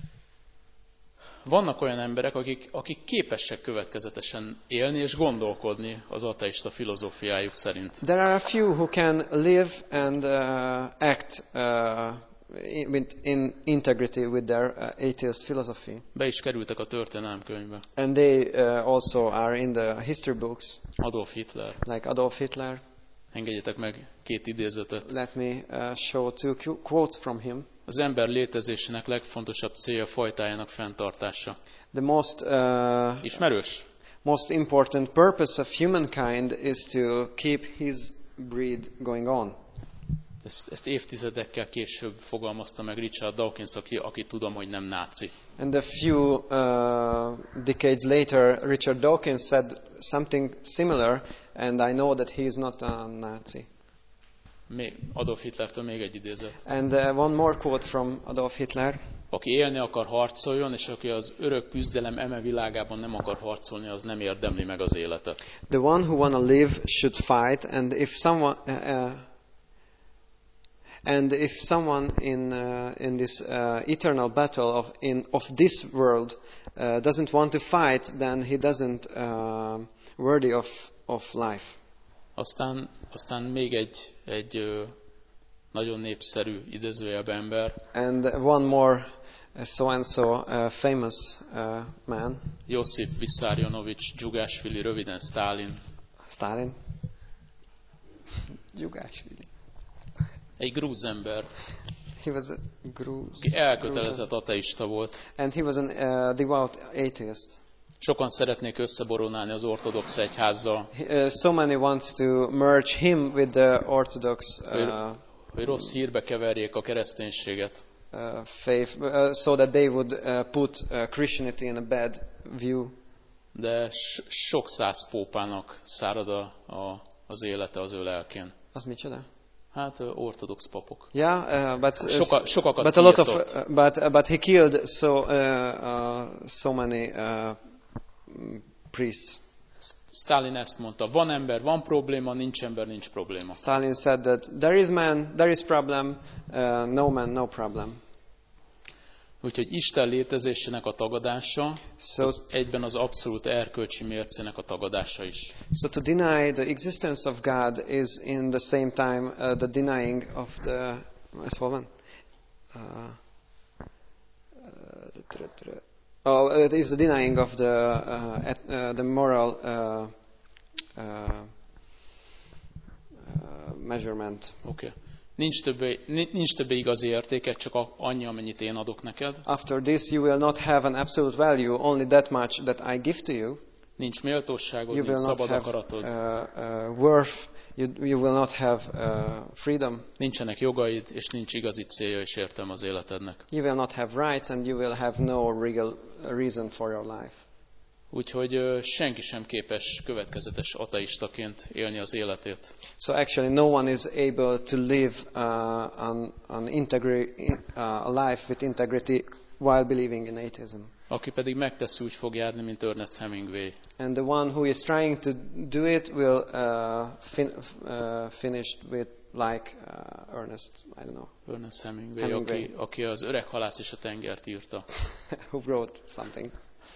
Vannak olyan emberek, akik, akik képesek következetesen élni és gondolkodni az ateista filozófiájuk szerint. There are a few who can live and uh, act uh, in, in integrity with their uh, atheist philosophy. Be is kerültek a történelemkönyvbe. And they uh, also are in the history books, Adolf Hitler. like Adolf Hitler. Engedjetek meg két idézetet. Let me uh, show two quotes from him. Az ember létezésének legfontosabb célja fajtájának fenntartása. The most uh, Ismerős? most important purpose of humankind is to keep his breed going on. Ezt, ezt évtizedekkel később fogalmazta meg Richard Dawkins, aki, aki tudom, hogy nem náci. And a few uh, decades later, Richard Dawkins said something similar, and I know that he is not a Nazi. Még Adolf Hitlertől még egy idézet. And uh, one more quote from Adolf Hitler. Aki élni akar, harcoljon, és aki az örök küzdelem eme világában nem akar harcolni, az nem érdemli meg az életet. The one who wanna live should fight, and if someone uh, uh, and if someone in uh, in this uh, eternal battle of in of this world uh, doesn't want to fight, then he doesn't uh, worthy of of life. Aztán, aztán még egy, egy ö, nagyon népszerű idézőjelben ember. And one more uh, so and so uh, famous uh, man, Josip Vissarionovics Dzsugásvili, röviden Sztálin. Stalin. Dzsugásvili. Egy grúz ember, He was a Gruz. aki elkötelezett ateista volt. And he was a uh, devout atheist. Sokan szeretnék összeboronálni az ortodox egyházzal, He, uh, so many wants to merge him with the Orthodox uh, hogy rossz hírbe keverjék a kereszténységet. uh, faith, uh, so that they would uh, put uh, Christianity in a bad view. De so- sok száz pópának szárad a, a, az élete az ő lelkén. Az micsoda? Hát ö, ortodox papok. Yeah, uh, but uh, Soka, sokakat but a lot of kiirtott. uh, but uh, but he killed so uh, uh, so many uh, mm, priests. Stalin ezt mondta, van ember, van probléma, nincs ember, nincs probléma. Stalin said that there is man, there is problem, uh, no man, no problem. Úgyhogy Isten létezésének a tagadása, So az egyben az abszolút erkölcsi mércének a tagadása is. So to deny the existence of God is in the same time uh, the denying of the. Ez hol van? Uh, uh, oh, it is the denying of the uh, et, uh, the moral uh, uh, uh, measurement. Oké. Okay. Nincs többé, nincs többé igazi értéke, csak a- annyi, amennyit én adok neked. After this, you will not have an absolute value, only that much that I give to you. Nincs méltóságod, You nincs will not szabad have akaratod, uh, uh, worth. You, you will not have uh, freedom. nincsenek jogaid, és nincs igazi célja és értelme az életednek. You will not have rights, and you will have no real reason for your life. Úgyhogy ö, senki sem képes következetes ateistaként élni az életét. So actually, no one is able to live uh, an, an integri- in, uh, a life with integrity while believing in atheism. Aki pedig megteszi, úgy fog járni, mint Ernest Hemingway. And the one who is trying to do it will uh, fin- uh, finish with like uh, Ernest, I don't know, Ernest Hemingway, Hemingway. Aki, aki az Öreg halász és a tengert írta. who wrote something.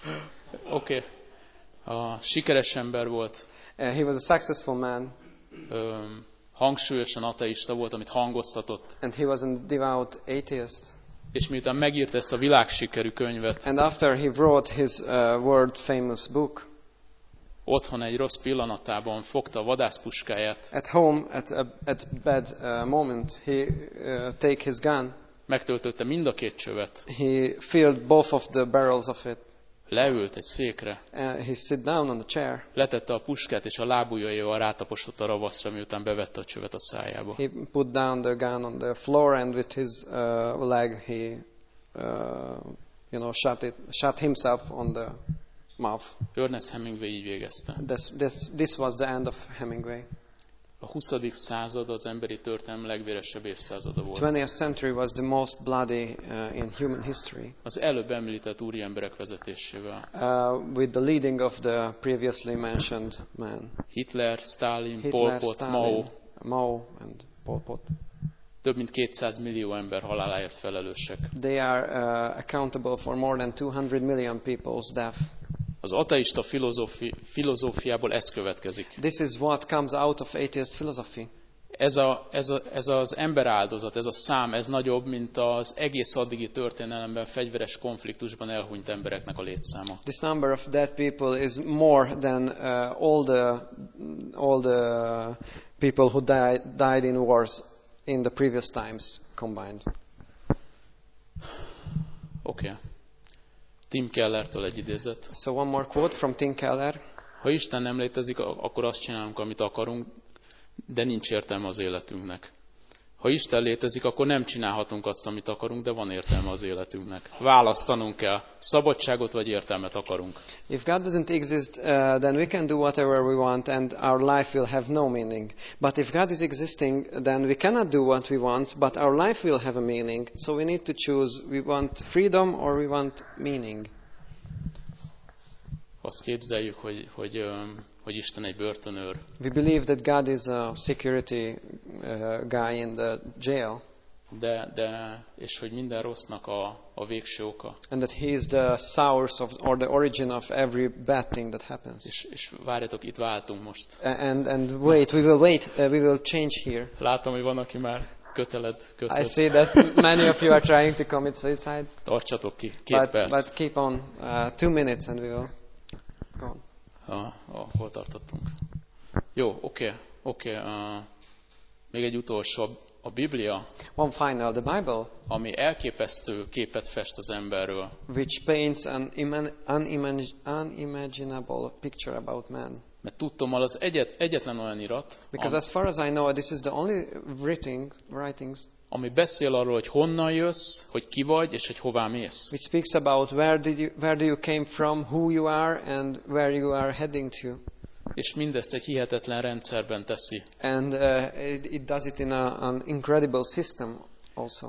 Oké. Okay. A sikeres ember volt, Uh, he was a successful man, öm, hangsúlyosan ateista volt, amit hangoztatott. and he was a devout atheist. És miután megírta ezt a világsikerű könyvet, And after he wrote his uh, world famous book, otthon egy rossz pillanatában fogta a vadászpuskáját, at home at a at bad uh, moment, he uh, take his gun. megtöltötte mind a két csövet, He filled both of the barrels of it. leült egy székre, And he sit down on the chair. letette a puskát, és a lábujjaival rátaposott a ravaszra, miután bevette a csövet a szájába. He put down the gun on the floor, and with his uh, leg, he, uh, you know, shot it, shot himself on the mouth. Ernest Hemingway így végezte. This, this, this was the end of Hemingway. A huszadik század az emberi történelem legvéresebb évszázada volt. twentieth century was the most bloody uh, in human history. Az előbb említett úri emberek vezetésével. Uh, with the leading of the previously mentioned man. Hitler, Stalin, Hitler, Pol Pot, Stalin, Mao, Mao and Pol Pot. több mint kétszáz millió ember haláláért felelősek. They are uh, accountable for more than two hundred million people's death. Az ateista filozófi, filozófiából ez következik. This is what comes out of atheist philosophy. Ez, a, ez, a, ez az emberáldozat, ez a szám, ez nagyobb, mint az egész addigi történelemben fegyveres konfliktusban elhunyt embereknek a létszáma. This number of dead people is more than uh, all the all the people who died died in wars in the previous times combined. Oké. Okay. Tim Kellertől egy idézet. So one more quote from Tim Keller. Ha Isten nem létezik, akkor azt csinálunk, amit akarunk, de nincs értelme az életünknek. Ha Isten létezik, akkor nem csinálhatunk azt, amit akarunk, de van értelme az életünknek. Választanunk kell. Szabadságot vagy értelmet akarunk. If God doesn't exist, uh, then we can do whatever we want and our life will have no meaning. But if God is existing, then we cannot do what we want, but our life will have a meaning. So we need to choose, we want freedom or we want meaning. Azt képzeljük, hogy, hogy, hogy Isten egy börtönőr. We believe that God is a security uh, guy in the jail. De, de, és hogy minden rossznak a, a végső oka. And that he is the source of, or the origin of every bad thing that happens. És, és várjatok, itt váltunk most. And, and wait, we will wait, uh, we will change here. Látom, hogy van, aki már köteled, kötöd. I see that many of you are trying to commit suicide. Tartsatok ki, két but, perc. But keep on, uh, two minutes and we will go on. Ah, ah, hol tartottunk? Jó, oké, okay, oké. Okay, uh, még egy utolsó. A Biblia, one final, the Bible, ami elképesztő képet fest az emberről, which paints an iman, unimag, unimaginable picture about man. Mert tudtommal az egyet, egyetlen olyan irat, Because am, as far as I know, this is the only writing, writings ami beszél arról, hogy honnan jössz, hogy ki vagy, és hogy hová mész. which speaks about where did you, where do you came from, who you are, and where you are heading to. És mindezt egy hihetetlen rendszerben teszi. And uh, it, it does it in a, an incredible system also.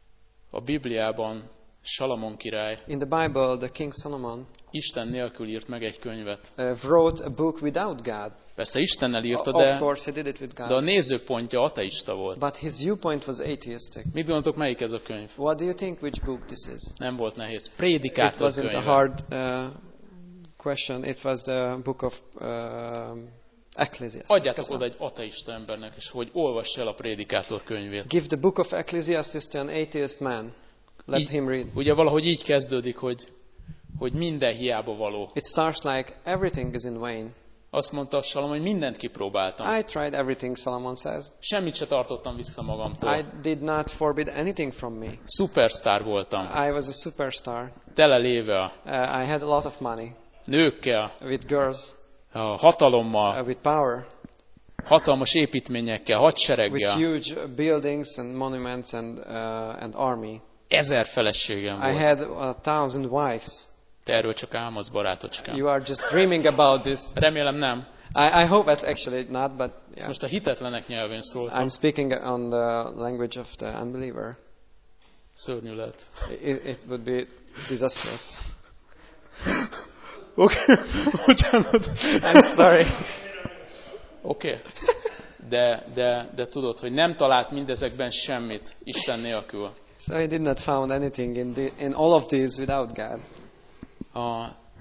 A Bibliában Salamon király In the Bible, the King Solomon Isten nélkül írt meg egy könyvet. uh, wrote a book without God. Persze Istennel írta, O- of de, course, he did it with God. de a nézőpontja ateista volt. But his viewpoint was atheistic. Mit gondoltok, melyik ez a könyv? What do you think which book this is? Nem volt nehéz. It Prédikátor wasn't a könyve. hard uh, question. It was the book of uh, Ecclesiastes. Adjátok oda egy ateista embernek, és hogy olvass el a Prédikátor könyvét. Give the book of Ecclesiastes to an atheist man. Let Így, him read. ugye valahogy így kezdődik, hogy, hogy minden hiába való. It starts like everything is in vain. Azt mondta Salamon, hogy mindent kipróbáltam. I tried everything, Solomon says. Semmit se tartottam vissza magamtól. I did not forbid anything from me. Szupersztár voltam. I was a superstar. Tele lével. Uh, I had a lot of money. Nőkkel. With girls. A hatalommal. Uh, with power. Hatalmas építményekkel. With Hadsereggel. huge buildings and monuments and, uh, and army. Ezer feleségem I volt. had a thousand wives. Te erről csak álmodsz, barátocskám. You are just dreaming about this. Remélem nem. I, I hope that actually not, but Ezt yeah. most a hitetlenek nyelvén szóltam. I'm speaking on the language of the unbeliever. Szörnyű lehet. It, it would be disastrous. Oké, okay. Bocsánat. I'm sorry. Oké. Okay. De, de, de tudod, hogy nem talált mindezekben semmit Isten nélkül. So he did not found anything in, the, in all of these without God. A,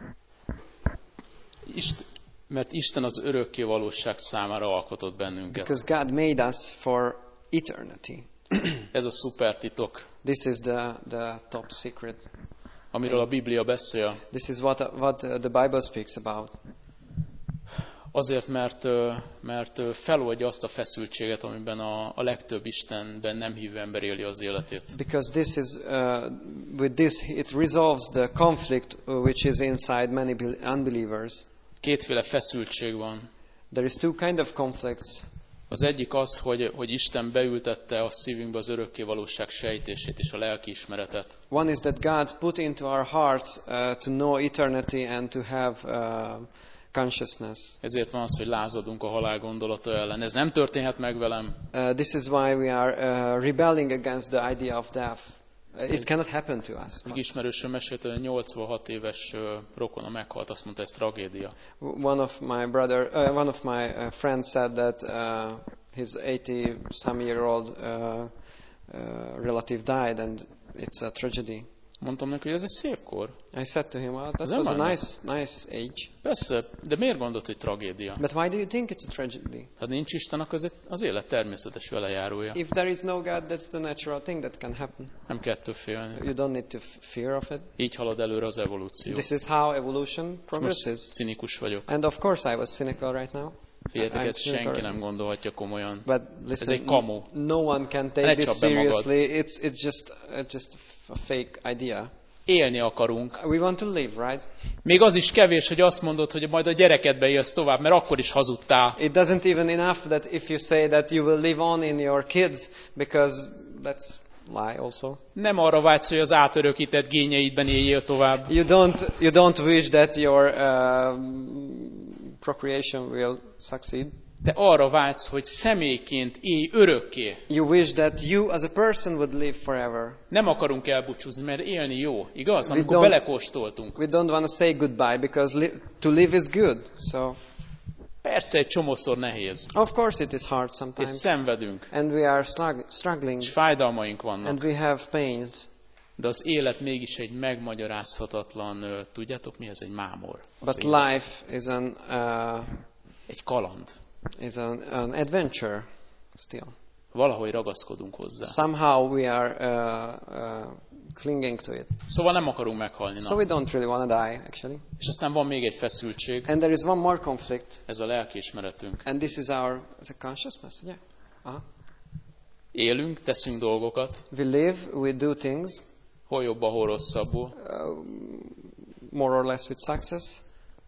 Isten, mert Isten az örökké valóság számára alkotott bennünket. Because God made us for eternity. Ez a szuper titok, This is the, the top secret. amiről a Biblia beszél. This is what, what uh, the Bible speaks about. Azért, mert, mert feloldja azt a feszültséget, amiben a, a legtöbb Istenben nem hívő ember éli az életét. Because this is, uh, with this, it resolves the conflict which is inside many unbelievers. Kétféle feszültség van. There is two kind of conflicts. Az egyik az, hogy, hogy Isten beültette a szívünkbe az örökké valóság sejtését és a lelkiismeretet. One is that God put into our hearts uh, to know eternity and to have uh, consciousness. Ezért van az, hogy lázadunk a halál gondolata ellen. Ez nem történhet meg velem. Uh, this is why we are uh, rebelling against the idea of death. Uh, it cannot happen to us. Egy ismerősöm mesélte, hogy nyolcvanhat éves uh, rokona meghalt, azt mondta, ez tragédia. One of my brother, uh, one of my uh, friends said that uh, his eighty some year old uh, uh, relative died and it's a tragedy. Mondtam neki, hogy ez egy szép kor. I said to him, well, that Nem was a bánnak. nice, nice age. Persze, de miért gondolod, hogy tragédia? But why do you think it's a tragedy? Ha nincs Isten, akkor ez az élet természetes velejárója. If there is no God, that's the natural thing that can happen. Nem kell ettől félni. You don't need to f- fear of it. Így halad előre az evolúció. This is how evolution Most progresses. cinikus vagyok. And of course I was cynical right now. Figyeljetek, I'm ezt cynical senki right nem gondolhatja komolyan. But Ez listen, egy kamu. no one can Ne take this csapd be magad. seriously. It's it's just uh, just a fake idea. Élni akarunk. We want to live, right? Még az is kevés, hogy azt mondod, hogy majd a gyerekedbe élsz tovább, mert akkor is hazudtál. It doesn't even enough that if you say that you will live on in your kids, because that's lie also. Nem arra vágysz, hogy az átörökített génjeidben éljél tovább. You don't you don't wish that your uh, procreation will succeed. Te arra vágysz, hogy személyként élj örökké. You wish that you as a person would live forever. Nem akarunk elbúcsúzni, mert élni jó, igaz? Amikor don't- belekóstoltunk. We don't want to say goodbye because li- to live is good. So Persze egy csomószor nehéz, of course it is hard és sometimes, szenvedünk, and we are strugg- struggling, és fájdalmaink vannak, and we have pains. de az élet mégis egy megmagyarázhatatlan, ö, tudjátok mi ez? Egy mámor. Az But élet. life is an uh, Egy kaland. is an, an adventure still. Valahogy ragaszkodunk hozzá. Somehow we are uh, uh, clinging to it. Szóval nem akarunk meghalni. So Na. we don't really want to die, actually. És aztán van még egy feszültség, And there is one more conflict, ez a lelkiismeretünk. and this is our is it consciousness. Yeah. Uh-huh. Élünk, teszünk dolgokat, We live, we do things, hol jobban, hol rosszabbul, uh, more or less with success.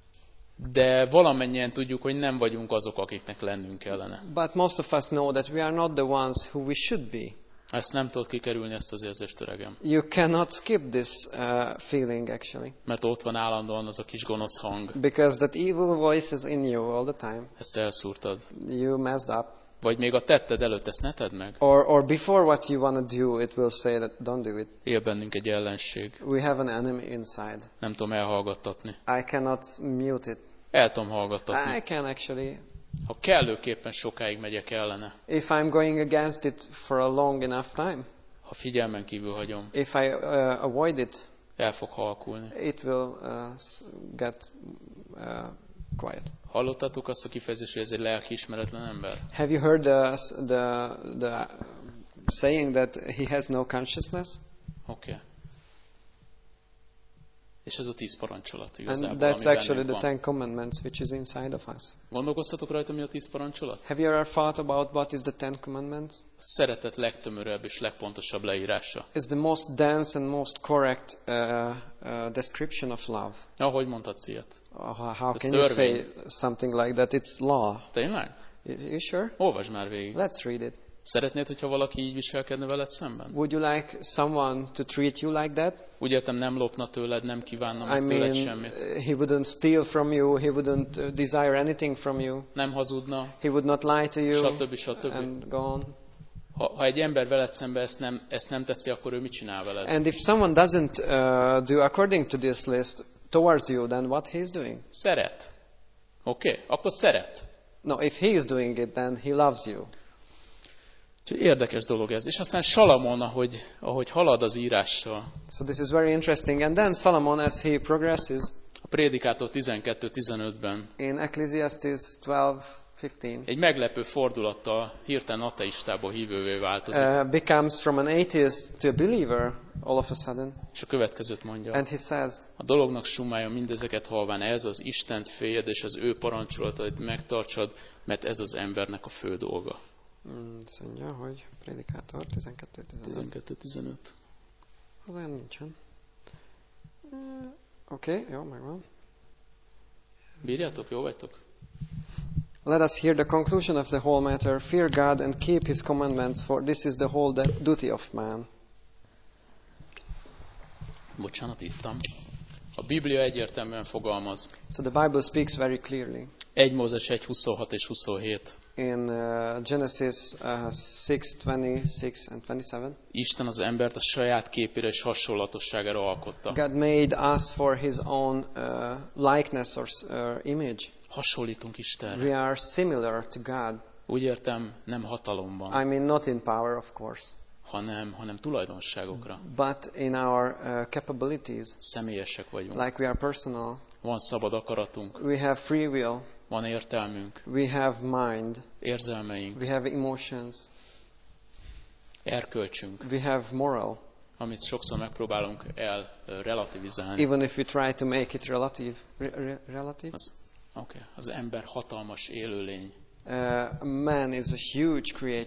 de valamennyien tudjuk, hogy nem vagyunk azok, akiknek lennünk kellene. But most of us know that we are not the ones who we should be. Ezt nem tudod kikerülni, ezt az érzést, öregem. You cannot skip this uh, feeling, actually, Mert ott van állandóan az a kis gonosz hang. because that evil voice is in you all the time. Ezt elszúrtad. You messed up. Vagy még a tetted előtt ezt ne tedd meg. Or, or before what you want to do, it will say that don't do it. Él bennünk egy ellenség. We have an enemy inside. Nem tudom elhallgattatni. I cannot mute it. El tudom hallgattatni. I can actually. Ha kellőképpen sokáig megyek ellene, If I'm going against it for a long enough time, ha figyelmen kívül hagyom, if I uh, avoid it, el fog halkulni. it will uh, s- get uh, quiet. Hallottatok azt a kifejezést, hogy ez egy lelkiismeretlen ember? Have you heard the, the, the saying that he has no consciousness? Oké. Okay. És ez a tíz parancsolat And igazából, that's ami actually bennünk the van. Ten Commandments, which is inside of us. Gondolkoztatok rajta, mi a tíz parancsolat? Have you ever thought about what is the Ten Commandments? A szeretet legtömörebb és legpontosabb leírása. It's the most dense and most correct uh, uh, description of love. Ahogy mondhatsz ilyet. Uh, how how Ez can you say törvény. something like that? It's law. Tényleg? You you sure? Olvasd már végig. Let's read it. Szeretnéd, hogyha valaki így viselkedne veled szemben? Would you like someone to treat you like that? Úgy értem, nem lopna tőled, nem kívánna I meg mean, tőled semmit. uh, he wouldn't steal from you. He wouldn't uh, desire anything from you. Nem hazudna, He would not lie to you. stb. stb. And go on. Ha, ha egy ember veled szemben ezt nem, ezt nem teszi, akkor ő mit csinál veled? And if someone doesn't uh, do according to this list towards you, then what he's doing? Szeret. Oké? Okay? Akkor szeret. No, if he is doing it, then he loves you. Úgyhogy érdekes dolog ez. És aztán Salamon, ahogy, ahogy halad az írással, So this is very interesting. And then Solomon, as he progresses a Prédikátor tizenkettő tizenötben in Ecclesiastes twelve fifteen, egy meglepő fordulattal hirtelen ateistából hívővé változik. uh, becomes from an atheist to a believer all of a sudden. És a következőt mondja. And he says, A dolognak summája mindezeket halván, ez az Istent féljed, és az ő parancsolatait megtartsad, mert ez az embernek a fő dolga. mm, azt mondja, hogy Prédikátor tizenkettő tizenöt. tizenkettő tizenöt. Az olyan nincsen. Uh, Oké, okay, jó, megvan. Bírjátok? Jó vagytok? Let us hear the conclusion of the whole matter. Fear God and keep his commandments, for this is the whole de- duty of man. Bocsánat, ittam. A Biblia egyértelműen fogalmaz. So the Bible speaks very clearly. egy Mózes egy huszonhat és huszonhét. In uh, Genesis uh, six twenty-six and twenty-seven, Isten az embert a saját képére és hasonlatosságára alkotta. God made us for his own uh, likeness or uh, image. Hasonlítunk Istenre. We are similar to God. Úgy értem, nem hatalomban, I mean, not in power, of course, hanem, hanem tulajdonságokra. but in our uh, capabilities. Személyesek vagyunk. Like we are personal. Van szabad akaratunk, We have free will. van értelmünk, We have mind. érzelmeink, We have emotions. erkölcsünk, We have moral. amit sokszor megpróbálunk el ö, relativizálni. Even if we try to make it relative. Re- re- relative? Az, okay. Az ember hatalmas élőlény. Uh, man is a huge creature.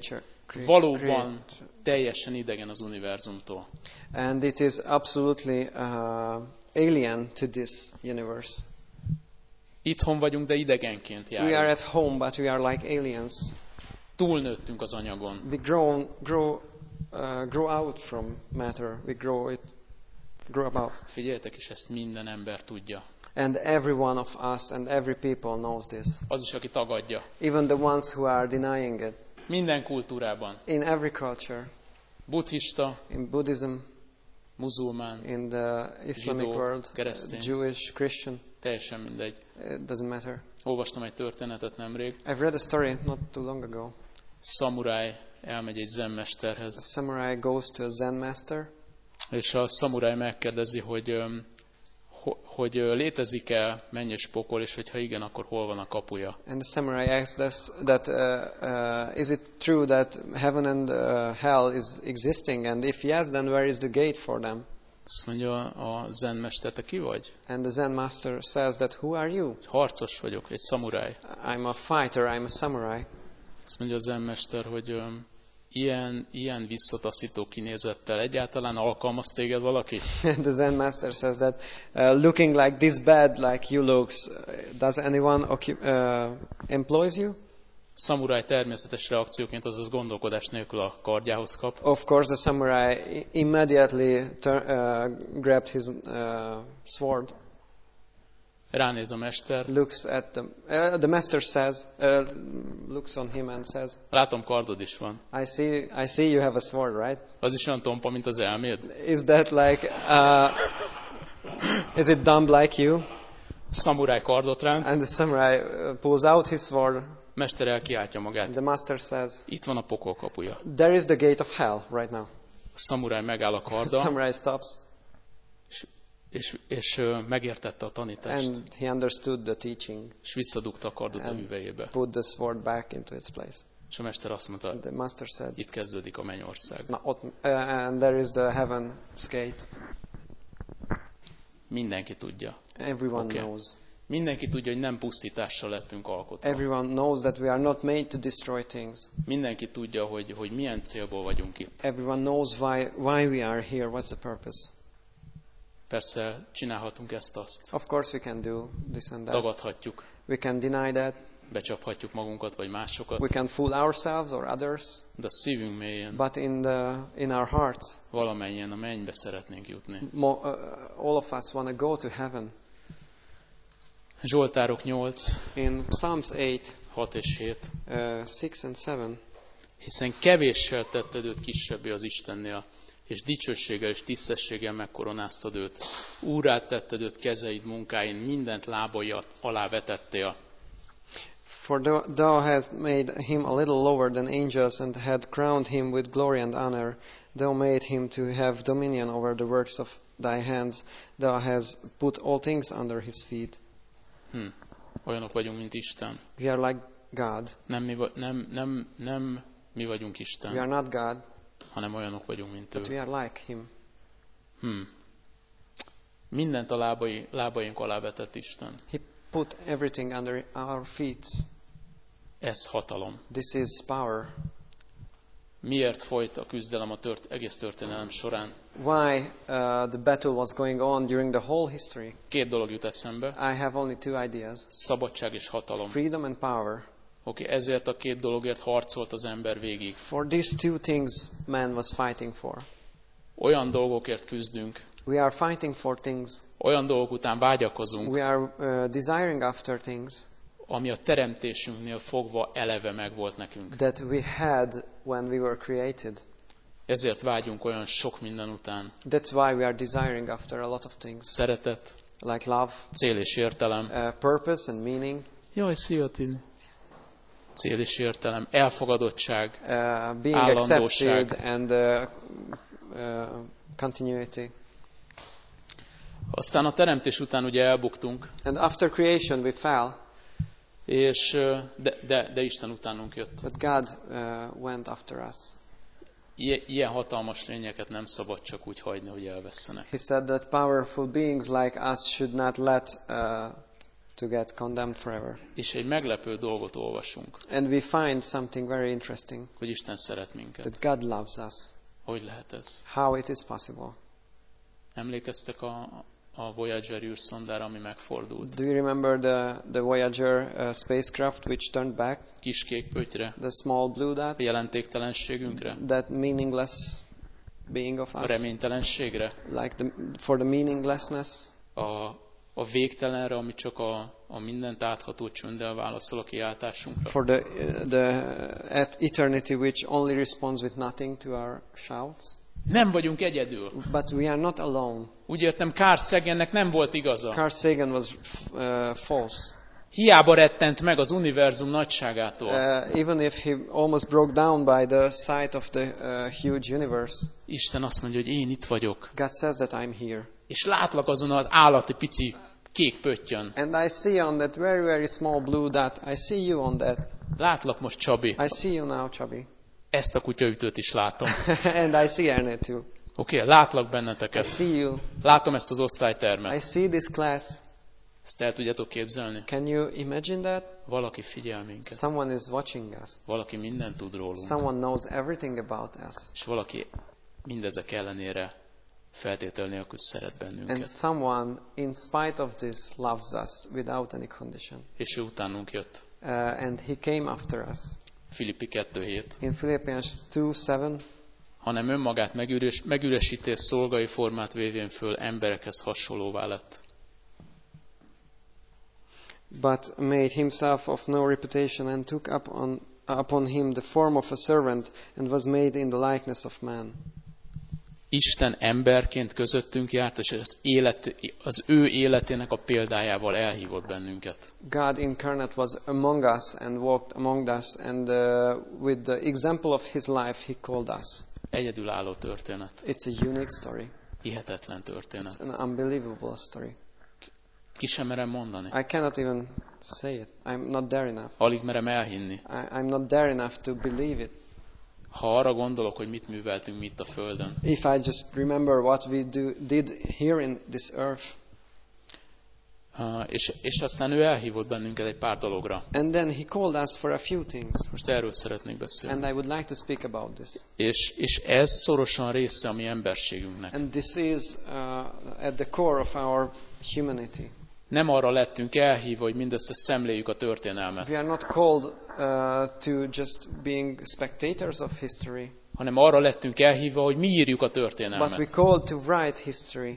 valóban teljesen idegen az univerzumtól. And it is absolutely uh, alien to this universe. Itthon vagyunk, de idegenként We are járunk. at home, but we are like aliens. Túlnőttünk az anyagon. We grow, grow, uh, grow out from matter. We grow it, grow above. Figyeljetek, és ezt minden ember tudja. And every one of us and every people knows this. Az is, aki tagadja. Even the ones who are denying it. Minden kultúrában. In every culture. Buddhista, In Buddhism, muzulmán, in the Islamic zsidó, world, keresztény. Jewish, Christian, Teljesen mindegy. it doesn't matter. Olvastam egy történetet nemrég. I've read a story not too long ago. Szamuráj elmegy egy A zenmesterhez, samurai goes to a Zen master, és a szamuráj megkérdezi, hogy, öm, ho- hogy ö, létezik-e menny és pokol, és hogyha igen, akkor hol van a kapuja. and the samurai asks us that uh, uh, is it true that heaven and uh, hell is existing, and if yes, then where is the gate for them? Azt mondja a zenmester, te ki vagy? And the Zen master says that who are you? Harcos vagyok, egy szamuráj. I'm a fighter, I'm a samurai. Azt mondja a zenmester, hogy öm, ilyen, ilyen visszataszító kinézettel egyáltalán alkalmaz téged valaki? And the Zen master says that uh, looking like this bad like you looks, uh, does anyone occu- uh, employs you? Szamuráj természetes reakcióként, azaz gondolkodás nélkül a kardjához kap. Of course, the samurai i- immediately tur- uh, grabbed his uh, sword, Ránéz a mester, looks at the uh, the master says, uh, looks on him and says, látom kardod is van. I see, I see you have a sword, right? Az is olyan tompa, mint az elméd. Is that like, uh, is it dumb like you? Szamuráj kardot ránt, And the samurai uh, pulls out his sword. mester elkiáltja And magát. the master says, Itt van a pokol kapuja. there is the gate of hell right now. A szamuráj megáll a The karddal, samurai stops, és, és, és ö, megértette a tanítást, and he understood the teaching, és visszadugta a kardot a And- hüvelyébe. put the sword back into its place. És a mester azt mondta, And the master said, itt kezdődik a mennyország. "Now, ot- uh, and there is the heaven's gate. Mindenki tudja. Everyone Okay. knows. Mindenki tudja, hogy nem pusztítással lettünk alkotva. Everyone knows that we are not made to destroy things. Mindenki tudja, hogy, hogy milyen célból vagyunk itt. Everyone knows why, why we are here, what's the purpose. Persze csinálhatunk ezt-azt. Of course we can do this and that. Tagadhatjuk, We can deny that. becsaphatjuk magunkat vagy We másokat, can fool ourselves or others. de a szívünk mélyén But in, the, in our hearts, valamennyien a mennybe szeretnénk jutni. mo- uh, all of us want to go to heaven. Zsoltárok nyolc, In Psalms eight, hat és hét. uh, six and seven, Hiszen kevéssel tetted őt kisebbé az Istennél, és dicsőséggel és tisztességgel megkoronáztad őt. Úrrá tetted őt kezeid munkáin, mindent lábai alá vetettél. For thou, thou hast made him a little lower than angels, and had crowned him with glory and honor. Thou made him to have dominion over the works of thy hands. Thou hast put all things under his feet. Hm. Olyanok vagyunk, mint Isten. We are like God. Nem mi, va- nem, nem, nem mi vagyunk We Isten, are not God, hanem olyanok vagyunk, mint but ő. we are like him. Hm. Mindent a lábai, lábaink alá vetett Isten. He put everything under our feet. Ez hatalom. This is power. Miért folyt a küzdelem a tört, egész történelem során? Why uh, the battle was going on during the whole history? Két dolog jut eszembe. I have only two ideas. Szabadság és hatalom. Freedom and power. Oké, okay, ezért a két dologért harcolt az ember végig. For these two things man was fighting for. Olyan dolgokért küzdünk, We are fighting for things. olyan dolgok után vágyakozunk, We are uh, desiring after things ami a teremtésünknél fogva eleve megvolt nekünk. that we had when we were created. Ezért vágyunk olyan sok minden után. That's why we are desiring after a lot of things, Szeretet, like love, cél és értelem. uh, purpose and meaning, Jaj, szia, Tini. Cél és értelem, elfogadottság, uh, being Állandóság. accepted, and uh, uh, continuity. Aztán a teremtés után ugye elbuktunk, And after creation we fell, és, de, de, de Isten utánunk jött. but God uh, went after us. Ilyen, ilyen hatalmas lényeket nem szabad csak úgy hagyni, hogy elvesszenek. He said that powerful beings like us should not let uh, to get condemned forever. És egy meglepő dolgot olvasunk, And we find something very interesting, hogy Isten szeret minket. that God loves us. Hogy lehet ez? How it is possible? Emlékeztek a, a Voyager űrszondára, ami megfordult? Do you remember the, the Voyager uh, spacecraft which turned back? Kis kék pöttyre, The small blue dot? a jelentéktelenségünkre, That meaningless being of a us? reménytelenségre, Like the, for the meaninglessness? a, a végtelenre, ami csak a, a mindent átható csönddel válaszol a kiáltásunkra. For the, uh, the at eternity which only responds with nothing to our shouts? Nem vagyunk egyedül. But we are not alone. Úgy értem, Carl Sagannek nem volt igaza. Carl Sagan was uh, false. Hiába rettent meg az univerzum nagyságától. Uh, even if he almost broke down by the sight of the uh, huge universe, Isten azt mondja, hogy én itt vagyok. God says that I'm here. És látlak azon az állati pici kék pöttyön. And I see on that very, very small blue dot, I see you on that. Látlak most, Csabi. I see you now, Chubby. Ezt a kutyaütőt is látom. And I see Ernest too. Oké, okay, látlak I benneteket. see you. Látom ezt az I osztálytermet. see this class. Ezt el tudjátok képzelni? Can you imagine that? Valaki figyel minket. Someone is watching us. Valaki mindent tud rólunk. Someone knows everything about us. És valaki mindezek ellenére feltétel nélkül szeret And bennünket. someone, in spite of this, loves us without any condition. És ő utánunk jött. Uh, and he came after us. Filippi kettő hét. In Philippians two seven, Hanem önmagát megüres, megüresítés szolgai formát vévén föl emberekhez hasonlóvá lett. but made himself of no reputation and took up on, upon him the form of a servant and was made in the likeness of man. Isten emberként közöttünk járt, és az, élet, az ő életének a példájával elhívott bennünket. God incarnate was among us and walked among us, and uh, with the example of his life he called us. Egyedülálló történet. It's a unique story. Hihetetlen történet. It's an unbelievable story. Ki sem merem mondani. I cannot even say it. I'm not there enough. Alig merem elhinni. I, I'm not there enough to believe it. Ha arra gondolok, hogy mit műveltünk mi itt a Földön, If I just remember what we do, did here in this earth, uh, és, és aztán ő elhívott bennünket egy pár dologra. and then he called us for a few things, Most erről szeretnék beszélni. and I would like to speak about this. És, és ez szorosan része a mi emberségünknek. And this is uh, at the core of our humanity. Nem arra lettünk elhívva, hogy mindössze szemléljük a történelmet, We are not called uh, to just being spectators of history, hanem arra lettünk elhívva, hogy mi írjuk a but we történelmet. called to write history,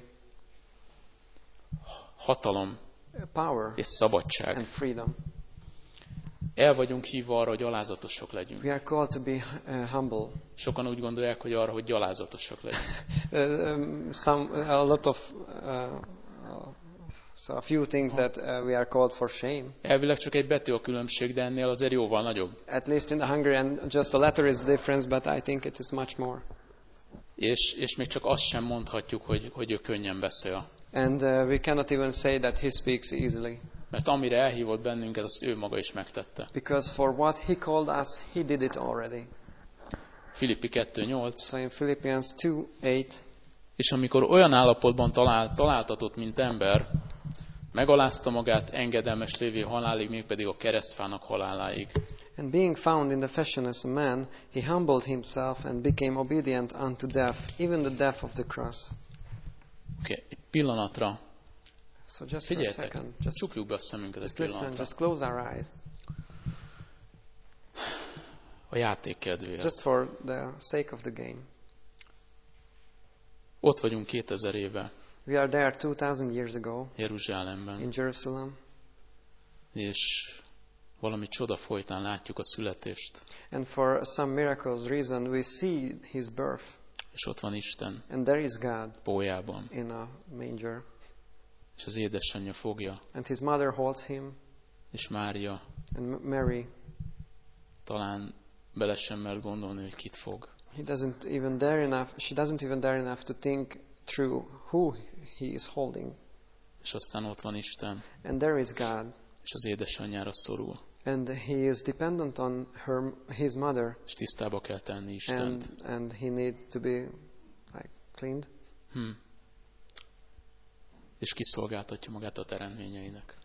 Hatalom power és szabadság. and freedom. El vagyunk hívva arra, hogy alázatosak legyünk. We are called to be uh, humble. Sokan úgy gondolják, hogy arra, hogy gyalázatosak legyünk. Uh, um, some, a lot of, uh, uh, so a few things that uh, we are called for shame. Elvileg csak egy betű a különbség, de ennél azért jóval nagyobb. At least in the Hungarian, just a letter is the difference, but I think it is much more. És, és még csak azt sem mondhatjuk, hogy, hogy ő könnyen beszél. And uh, we cannot even say that he speaks easily. Mert amire elhívott bennünket, azt ő maga is megtette. Because for what he called us, he did it already. Filippi kettő nyolc. So in Philippians two eight, És amikor olyan állapotban talál, találtatott, mint ember, megalázta magát engedelmes lévő halálig, mégpedig a keresztfának haláláig. and being found in the fashion as a man, he humbled himself and became obedient unto death, even the death of the cross. Oké, okay, egy pillanatra. So just for a Figyeljetek, second, just, csukjuk be a szemünket egy just listen, pillanatra. just close our eyes, A játék kedvéért. just for the sake of the game. Ott vagyunk kétezer éve We are there two thousand years ago Jeruzsálemben, in Jerusalem, és valami csoda folytán látjuk a születést. and for some miraculous reason we see his birth, És ott van Isten and there is God pólyában, in a manger, és az édesanyja fogja, and his mother holds him, és Mária and Mary, talán bele sem mert gondolni, hogy kit fog. he doesn't even dare enough, she doesn't even dare enough to think through who he is holding. És aztán ott van Isten, And there is God, és az édesanyjára szorul. and he is dependent on her, his mother, És tisztába kell tenni Istent. and and he needs to be like cleaned, Hm. És kiszolgáltatja magát a teremtményeinek.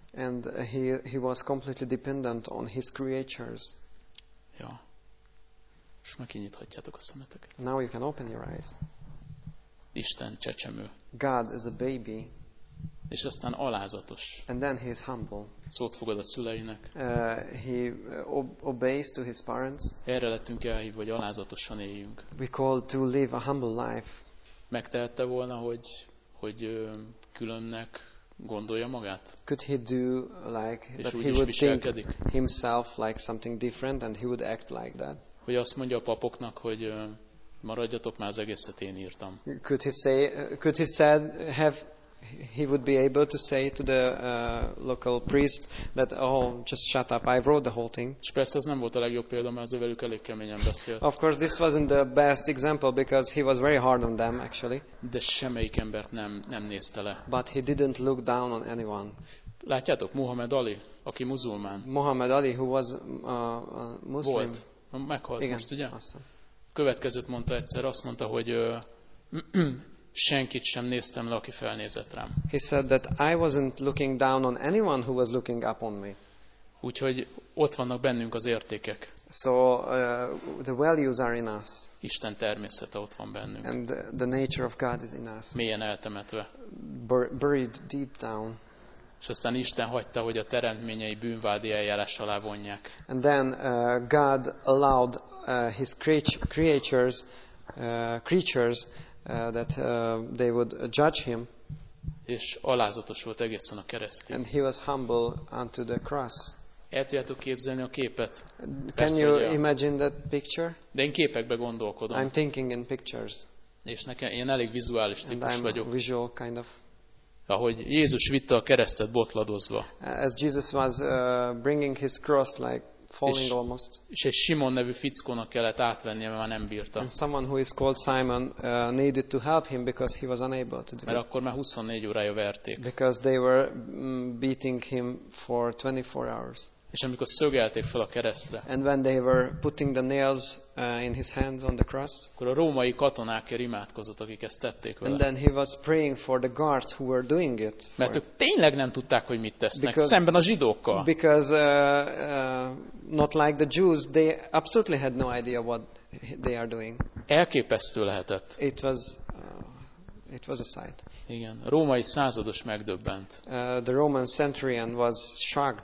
And he he was completely dependent on his creatures. Ja. És meg kinyithatjátok a szemeteket. Now you can open your eyes. Isten csecsemő. God is a baby. És aztán alázatos. And then he is humble. Szót fogad a szüleinek. Uh, he ob- obeys to his parents. Erre lettünk elhívva, hogy alázatosan éljünk. We call to live a humble life. Megtehette volna, hogy, hogy ö, különnek gondolja magát? Could he do like És that úgy he is would think viselkedik? himself like something different and he would act like that? Hogy azt mondja a papoknak, hogy ö, maradjatok már, az egészet én írtam. Could he say, uh, could he said, have, he would be able to say to the uh, local priest that, oh, just shut up, I wrote the whole thing. És persze ez nem volt a legjobb példa, mert az velük elég keményen beszélt. Of course, this wasn't the best example because he was very hard on them, actually. De semmelyik embert nem, nem nézte le. But he didn't look down on anyone. Látjátok, Muhammad Ali, aki muzulmán, Muhammad Ali, who was uh, a Muslim. volt. Meghalt Igen, most, ugye? awesome. Következőt mondta egyszer, azt mondta, hogy ö, senkit sem néztem le, aki felnézett rám. He said that I wasn't looking down on anyone who was looking up on me. Úgyhogy ott vannak bennünk az értékek. So uh, the values are in us, Isten természete ott van bennünk. and the, the nature of God is in us, Mélyen eltemetve. bur- buried deep down. És aztán Isten hagyta, hogy a teremtményei bűnvádi eljárás alá vonják. And then uh, God allowed uh, His crea- creatures, uh, creatures uh, that uh, they would judge Him, És alázatos volt egészen a keresztig. and He was humble unto the cross. El tudjátok képzelni a képet? Can Persze, you hogy a- imagine that picture? De én képekbe gondolkodom. I'm thinking in pictures, És nekem, én elég vizuális and típus I'm vagyok. visual kind of. Ahogy Jézus vitte a keresztet botladozva. As Jesus was uh, bringing His cross, like falling És- almost. És egy Simon nevű fickónak kellett átvennie, mert már nem bírta. And someone who is called Simon uh, needed to help him because he was unable to do Mert it. akkor már huszonnégy órája verték. Because they were mm, beating him for twenty-four hours. És amikor szögelték fel a keresztre, And when they were putting the nails uh, in his hands on the cross, akkor a római katonákért imádkozott, akik ezt tették vele. and then he was praying for the guards who were doing it. for- Mert ők tényleg nem tudták, hogy mit tesznek, Because- szemben a zsidókkal. Because uh, uh, not like the Jews, they absolutely had no idea what they are doing. Elképesztő lehetett. It was, uh, it was a sight. Igen, a római százados megdöbbent. Uh, the Roman centurion was shocked.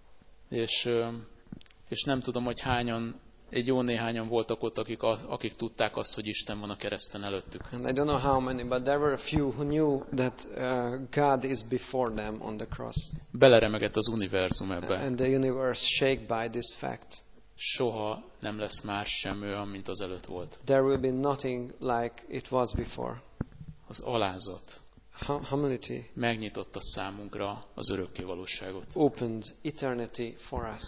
És, ö, és nem tudom, hogy hányan, egy jó néhányan voltak ott, akik, a- akik tudták azt, hogy Isten van a kereszten előttük. And I don't know how many, but there were a few who knew that uh, God is before them on the cross. Beleremegett az univerzum ebbe. And the universe shake by this fact. Soha nem lesz más sem olyan, mint az előtt volt. There will be nothing like it was before. Az alázat Hu- humility megnyitotta számunkra az örökké valóságot. opened eternity for us.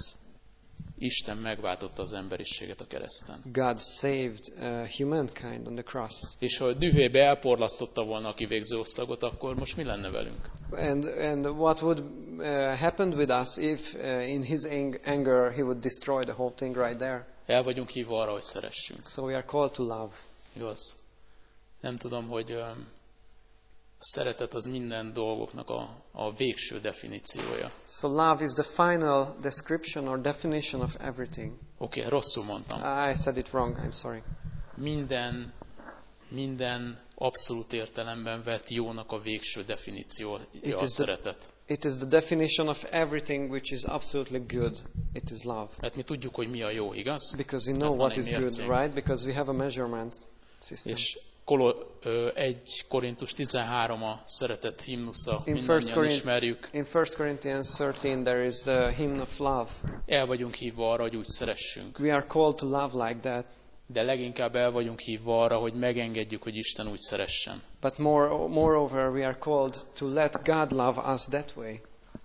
Isten megváltotta az emberiséget a kereszten. God saved uh, humankind on the cross. És ha a dühébe elporlasztotta volna a kivégző osztagot, akkor most mi lenne velünk? And and what would uh, happen with us if uh, in his ang- anger he would destroy the whole thing right there? El vagyunk hívva arra, hogy szeressünk. So we are called to love. Igaz? Nem tudom, hogy öm, a szeretet az minden dolgoknak a, a végső definíciója. So love is the final description or definition of everything. Oké, okay, rosszul mondtam. I said it wrong, I'm sorry. Minden, minden abszolút értelemben vett jónak a végső definíciója It a is the- szeretet. It is the definition of everything which is absolutely good. It is love. Mert mi tudjuk, hogy mi a jó, igaz? Because we know Hát van what egy is good, mércénk. right? Because we have a measurement system. És Kolo, ö, egy Korintus tizenhárom a szeretet himnusza, In First mindannyian Corinth- ismerjük. In First Corinthians thirteen there is the hymn of love. El vagyunk hívva arra, hogy úgy szeressünk. We are called to love like that. De leginkább el vagyunk hívva arra, hogy megengedjük, hogy Isten úgy szeressen. But more, moreover, we are called to let God love us that way.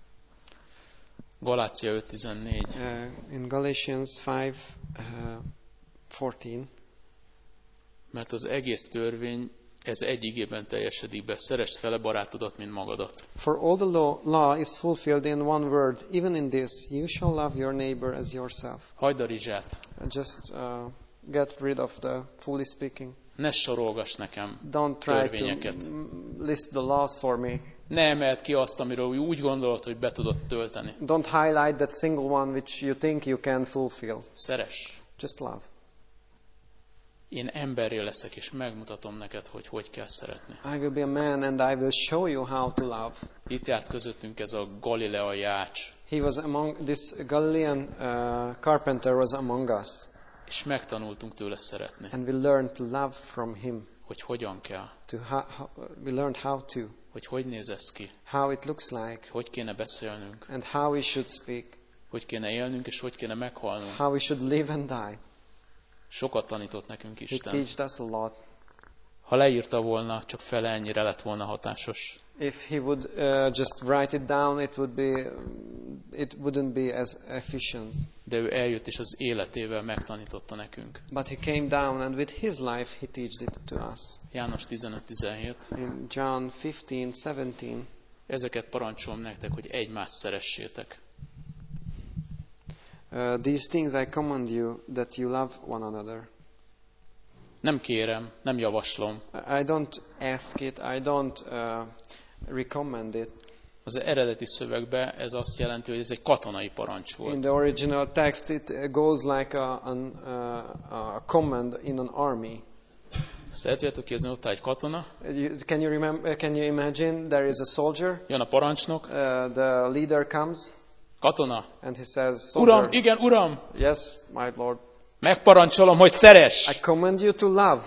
Galácia öt tizennégy. Uh, in Galatians five fourteen, Mert az egész törvény ez egy igében teljesedik be. Szeresd fele barátodat, mint magadat. for all the law, law is fulfilled in one word, even in this, you shall love your neighbor as yourself. Hagyd a rizsát. Uh, Just uh, get rid of the fully speaking. Ne sorolgass nekem Don't try to törvényeket. mm, list the laws for me. Ne emeld ki azt, amiről úgy gondolod, hogy be tudod tölteni. Don't highlight that single one which you think you can fulfill. Szeress. Just love. Én emberré leszek, és megmutatom neked, hogy hogy kell szeretni. I will be a man and I will show you how to love. Itt járt közöttünk ez a galileai ács. He was among, this Galilean uh, carpenter was among us. És megtanultunk tőle szeretni. And we learned to love from him. Hogy hogyan kell. To how, how, we learned how to. Hogy hogy néz ez ki. How it looks like. Hogy kéne beszélnünk. And how we should speak. Hogy kéne élnünk, és hogy kéne meghalnunk. How we should live and die. Sokat tanított nekünk He Isten. teached us a lot. Ha leírta volna, csak fele ennyire lett volna hatásos. If he would uh, just write it down, it would be, it wouldn't be as efficient. De ő eljött, és az életével megtanította nekünk. But he came down and with his life he taught it to us. János tizenöt tizenhét. In John fifteen seventeen. Ezeket parancsolom nektek, hogy egymást szeressétek. Uh, these things I command you, that you love one another. Nem kérem, nem javaslom. I don't ask it, I don't uh, recommend it. Az eredeti szövegben ez azt jelenti, hogy ez egy katonai parancs In volt. the original text it goes like a, an, uh, a command in an army. Ezt el tudjátok képzelni, ott áll egy katona, You, can you remember? Can you imagine? There is a soldier. jön a parancsnok, Uh, the leader comes katona, and he says, "Soldier, uram, igen, uram, yes, my lord. megparancsolom, hogy szeress. I command you to love."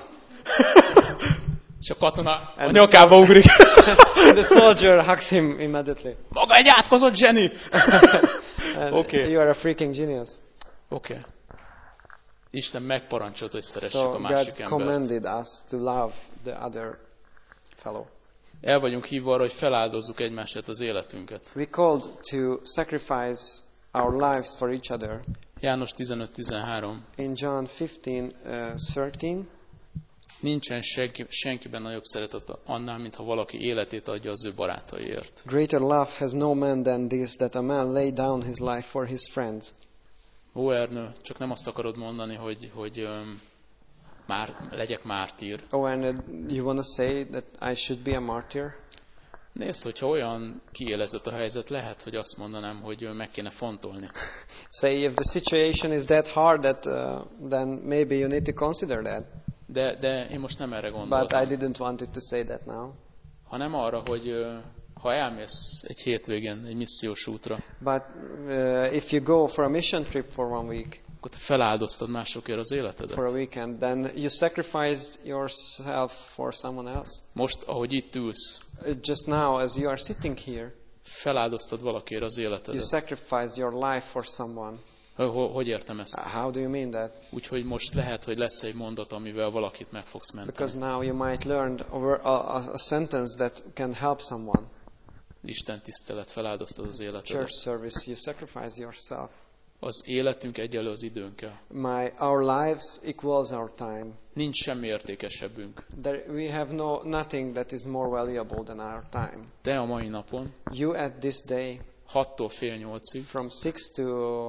És a katona a And nyakába ugrik. And the soldier hugs him immediately. Maga egy átkozott zseni. And Okay. You are a freaking genius. Oké. Okay. Isten megparancsolt, hogy szeressük So a másik God embert. commanded us to love the other fellow. El vagyunk hívva arra, hogy feláldozzuk egymásért az életünket. We called to sacrifice our lives for each other. János tizenöt tizenhárom. In John fifteen thirteen, Nincsen senki, senkiben nagyobb szeretet annál, mintha valaki életét adja az ő barátaiért. greater love has no man than this, that a man lay down his life for his friends. Ó, Ernő, csak nem azt akarod mondani, hogy, hogy um, már legyek mártír. Oh, and uh, you want to say that I should be a martyr? Nézd, hogyha olyan kiélezett a helyzet, lehet, hogy azt mondanám, hogy meg kéne fontolni. Say if the situation is that hard, that uh, then maybe you need to consider that. De, de én most nem erre But I gondoltam, didn't want it to say that now. hanem arra, hogy uh, ha elmész egy hétvégén egy missziós útra, But uh, if you go for a mission trip for one week, akkor te feláldoztad másokért az életedet. for a weekend, then you sacrificed yourself for someone else. Most, ahogy itt ülsz, Uh, Just now, as you are sitting here, feláldoztad valakiért az you életedet. sacrificed your life for someone. Hogy, hogy értem Uh, ezt? How do you mean that? Úgyhogy most lehet, hogy lesz egy mondat, amivel valakit meg fogsz menteni. Because now you might learn over a, a, a sentence that can help someone. Isten tisztelet, feláldoztad az életedet. Church service, you sacrifice yourself. Az életünk egyenlő az időnkkel. My, our lives equals our time. Nincs semmi értékesebbünk. There, we have no nothing that is more valuable than our time. Te a mai napon, You at this day, hattól fél nyolcig from six to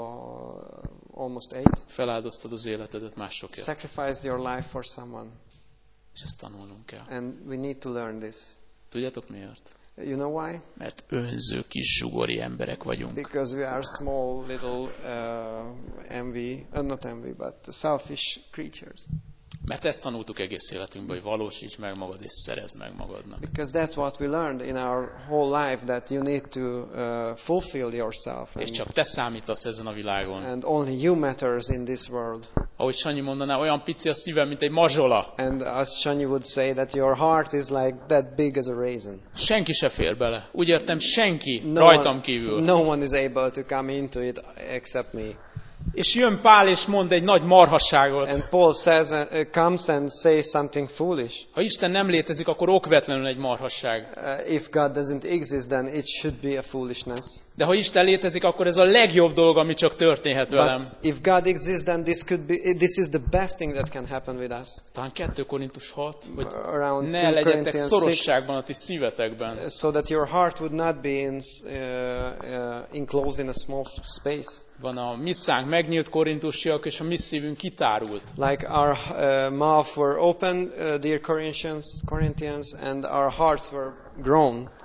uh, almost eight, feláldoztad az életedet másokért. sacrificed your life for someone. És ezt tanulnunk kell. And we need to learn this. Tudjátok miért? You know why? Mert önző kis zsugori emberek vagyunk. Because we are small little uh, envy, uh, not envy, but selfish creatures. Mert ezt tanultuk egész életünkben, hogy valósíts meg magad és szerezd meg magadnak. Because that's what we learned in our whole life, that you need to uh, fulfill yourself. És And, csak te számítasz ezen a világon. and only you matters in this world. Ahogy Sanyi mondaná, olyan pici a szívem, mint egy mazsola. And as Shani would say, that your heart is like that big as a raisin. Senki se fér bele. Úgy értem, senki No rajtam one, kívül. no one is able to come into it except me. És jön Pál és mond egy nagy marhasságot. And Paul says, uh, comes and says something foolish. Ha Isten nem létezik, akkor okvetlenül egy marhasság. Uh, if God doesn't exist, then it should be a foolishness. De ha Isten létezik, akkor ez a legjobb dolog, ami csak történhet velem. But if God exists, then this could be. This is the best thing that can happen with us. Talán kettő Korintus hat, hogy Around ne two legyetek Corinthians six, szorosságban a ti szívetekben. so that your heart would not be in, uh, uh, enclosed in a small space. Van a mi szánk megnyílt korintusiak, és a mi szívünk kitárult. Like our uh, mouth were open, uh, dear Corinthians, Corinthians, and our hearts were grown.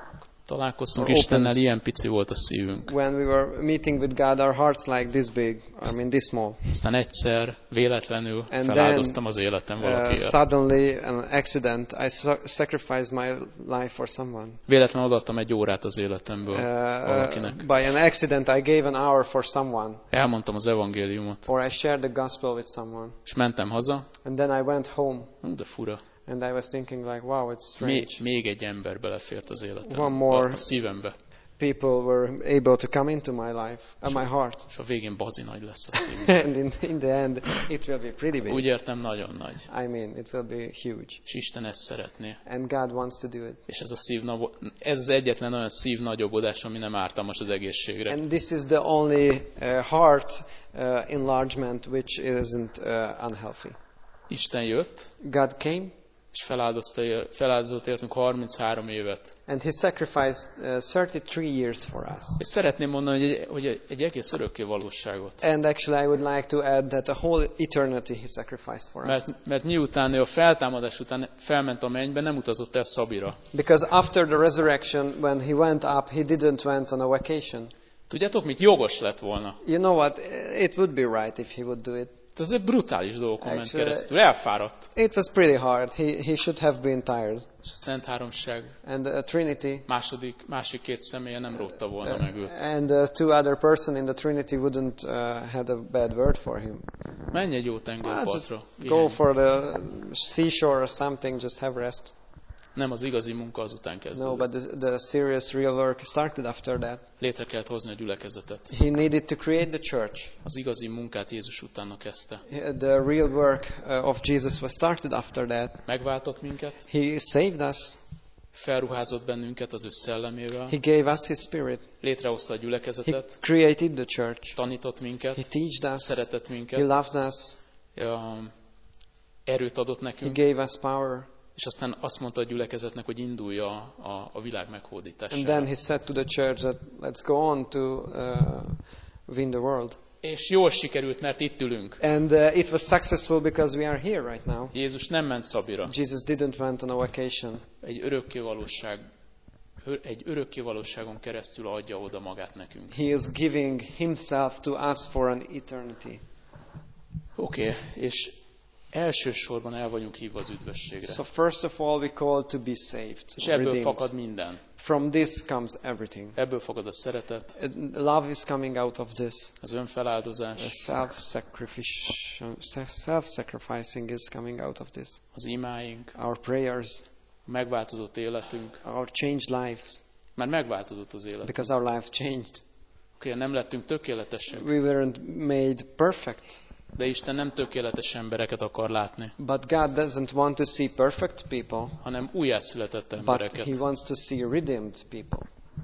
találkoztunk Or Istennel, opened. ilyen pici volt a szívünk. When we were meeting with God, our hearts like this big, I mean this small. Aztán egyszer véletlenül And feláldoztam az életem Uh, valakiért. suddenly, an accident, I sa- sacrificed my life for someone. Véletlenül odaadtam egy órát az életemből Uh, valakinek. by an accident, I gave an hour for someone, Elmondtam az evangéliumot, or I shared the gospel with someone. és mentem haza. And then I went home, Hú, de fura. and I was thinking like, wow, it's strange. Még, még egy ember belefért az életembe, One more. a szívembe. People were able to come into my life, uh, my heart. És a végén bazi nagy lesz a szívem. And in, in the end, it will be pretty big. Úgy értem, nagyon nagy. I mean, it will be huge. És Isten ezt szeretné. And God wants to do it. És ez, a szív, ez az egyetlen olyan szív nagyobbodás, ami nem ártalmas az egészségre. And this is the only uh, heart uh, enlargement which isn't uh, unhealthy. Isten jött, God came, és feláldozta, feláldozott értünk harminchárom évet. and He sacrificed uh, thirty-three years for us. És szeretném mondani, hogy egy, hogy egy egész örökké valóságot. And actually I would like to add that a whole eternity He sacrificed for us. Mert, mert miután ő a feltámadás után felment a mennybe, nem utazott el Szabira. Because after the resurrection, when He went up, He didn't went on a vacation. Tudjátok mit? Jogos lett volna. You know what? It would be right if He would do it. Ez egy brutális dolgokon ment Actually- keresztül. Elfáradt. It was pretty hard. He, he should have been tired. És a Szent Háromság And the Trinity második, másik két személye nem rótta volna meg őt. and the two other person in the Trinity wouldn't uh, had a bad word for him. Menj egy jó Ah, just tengerpartra. go pihenj. for the seashore or something, just have rest. Nem, az igazi munka azután No, kezdődött. but the, the serious, real work started after that. Létre kellett hozni a gyülekezetet. He needed to create the church. Az igazi munkát Jézus utána kezdte. The real work uh, of Jesus was started after that. Megváltott minket, He saved us. felruházott bennünket az ő szellemével, He gave us His Spirit. létrehozta a He gyülekezetet, created the church. tanított He minket, taught us. szeretett He minket, loved us. um, erőt adott He nekünk, gave us power. és aztán azt mondta a gyülekezetnek, hogy indulja a, a világ And then meghódítására. He said to the church that let's go on to uh, win the world. És jól sikerült, mert itt ülünk. And uh, it was successful because we are here right now. Jézus nem ment Szabira. Jesus didn't went on a vacation. Egy örökké valóság, egy örökké valóságon keresztül adja oda magát nekünk. He is giving Himself to us for an eternity. Oké, okay, és elsősorban el vagyunk hívva az üdvösségre. So first of all, we call to be saved, És ebből redeemed. fakad minden. From this comes everything. Ebből fakad a szeretet, And love is coming out of this. az önfeláldozás, Self-sacrifice, self-sacrificing is coming out of this. az imáink, Our prayers, a megváltozott életünk. our changed lives, Már megváltozott az élet. because our life changed. Oké, nem lettünk tökéletesek, We weren't made perfect, de Isten nem tökéletes embereket akar látni, but God doesn't want to see perfect people, hanem újjászületett but He embereket. wants to see redeemed people.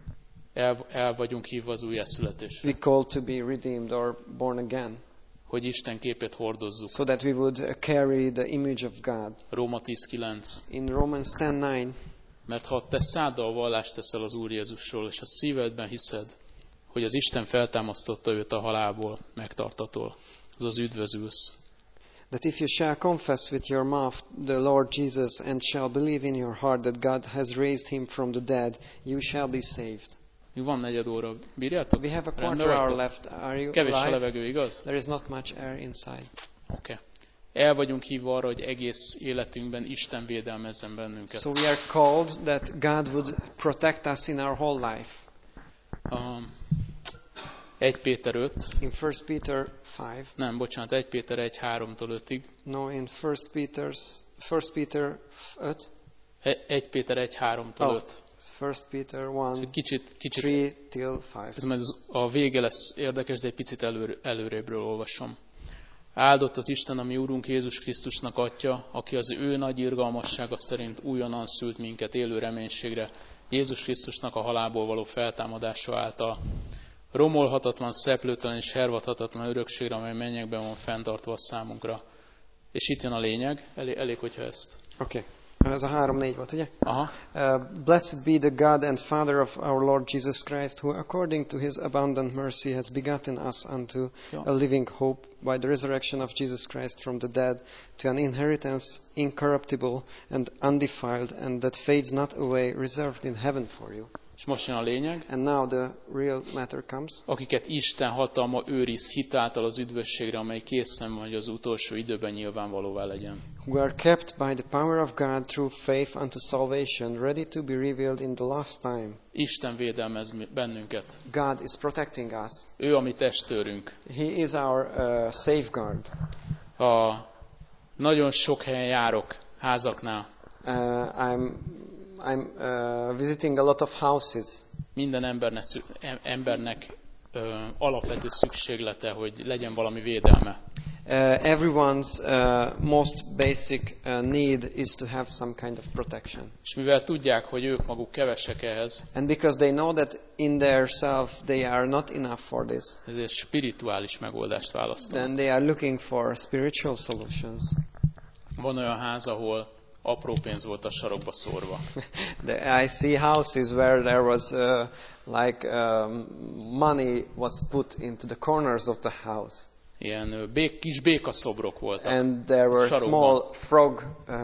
El, el vagyunk hívva az újjászületésre, We call to be redeemed or born again, hogy Isten képét hordozzuk. so that we would uh, carry the image of God. Róma tíz kilenc. In Romans ten nine, Mert ha te száddal vallást teszel az Úr Jézusról, és a szívedben hiszed, hogy az Isten feltámasztotta őt a halálból, megtartatól, azaz üdvözülsz. that if you shall confess with your mouth the Lord Jesus and shall believe in your heart that God has raised him from the dead, you shall be saved. Mi van negyed óra? Bírjátok? We have a Rendben quarter hour vagytok? left. Are you Kevés a alive? levegő, igaz? There is not much air inside. Oké. Okay. El vagyunk hívva arra, hogy egész életünkben Isten védelmezzen bennünket. So we are called that God would protect us in our whole life. Um, egy Péter öt, In First Peter five, nem, bocsánat, egy Péter egy háromtól ötig, no, in First Peter's First Peter five, egy Péter egy háromtól Oh. öt. First Peter one, Kicsit, kicsit, three till five. ez majd az- a vége lesz érdekes, de egy picit előre, előrébről olvasom. Áldott az Isten, ami Úrunk Jézus Krisztusnak Atya, aki az ő nagy irgalmassága szerint újonnan szült minket élő reménységre, Jézus Krisztusnak a halálból való feltámadása által. Romolhatatlan, szeplőtelen és hervadhatatlan örökségre, amely mennyekben van fenntartva a számunkra. És itt jön a lényeg, elég, elég hogyha ezt. Okay. Ez a három négy volt, ugye? Aha. Uh, blessed be the God and Father of our Lord Jesus Christ, who according to his abundant mercy has begotten us unto Ja. a living hope by the resurrection of Jesus Christ from the dead, to an inheritance incorruptible and undefiled, and that fades not away, reserved in heaven for you. És most jön a lényeg. And now the real matter comes. Akiket Isten hatalma őriz hitáltal az üdvösségre, amely készen van, hogy az utolsó időben nyilvánvalóvá legyen. Who are kept by the power of God through faith unto salvation, ready to be revealed in the last time. Isten védelmez bennünket. God is protecting us. Ő a mi testőrünk. He is our uh, safeguard. A nagyon sok helyen járok házaknál. Uh, I'm I'm uh, visiting a lot of houses. Minden embernek, embernek ö, alapvető szükséglete, hogy legyen valami védelme. Uh, everyone's uh, most basic uh, need is to have some kind of protection. És mivel tudják, hogy ők maguk kevesek ehhez, And because they know that in their self they are not enough for this, ezért spirituális megoldást választanak. then they are looking for spiritual solutions. Van olyan ház, ahol apró pénz volt a sarokba szórva. The, I see houses where there was uh, like um, money was put into the corners of the house. Ilyen ö, bék, kis békaszobrok voltak. And there were sarokban. small frog uh,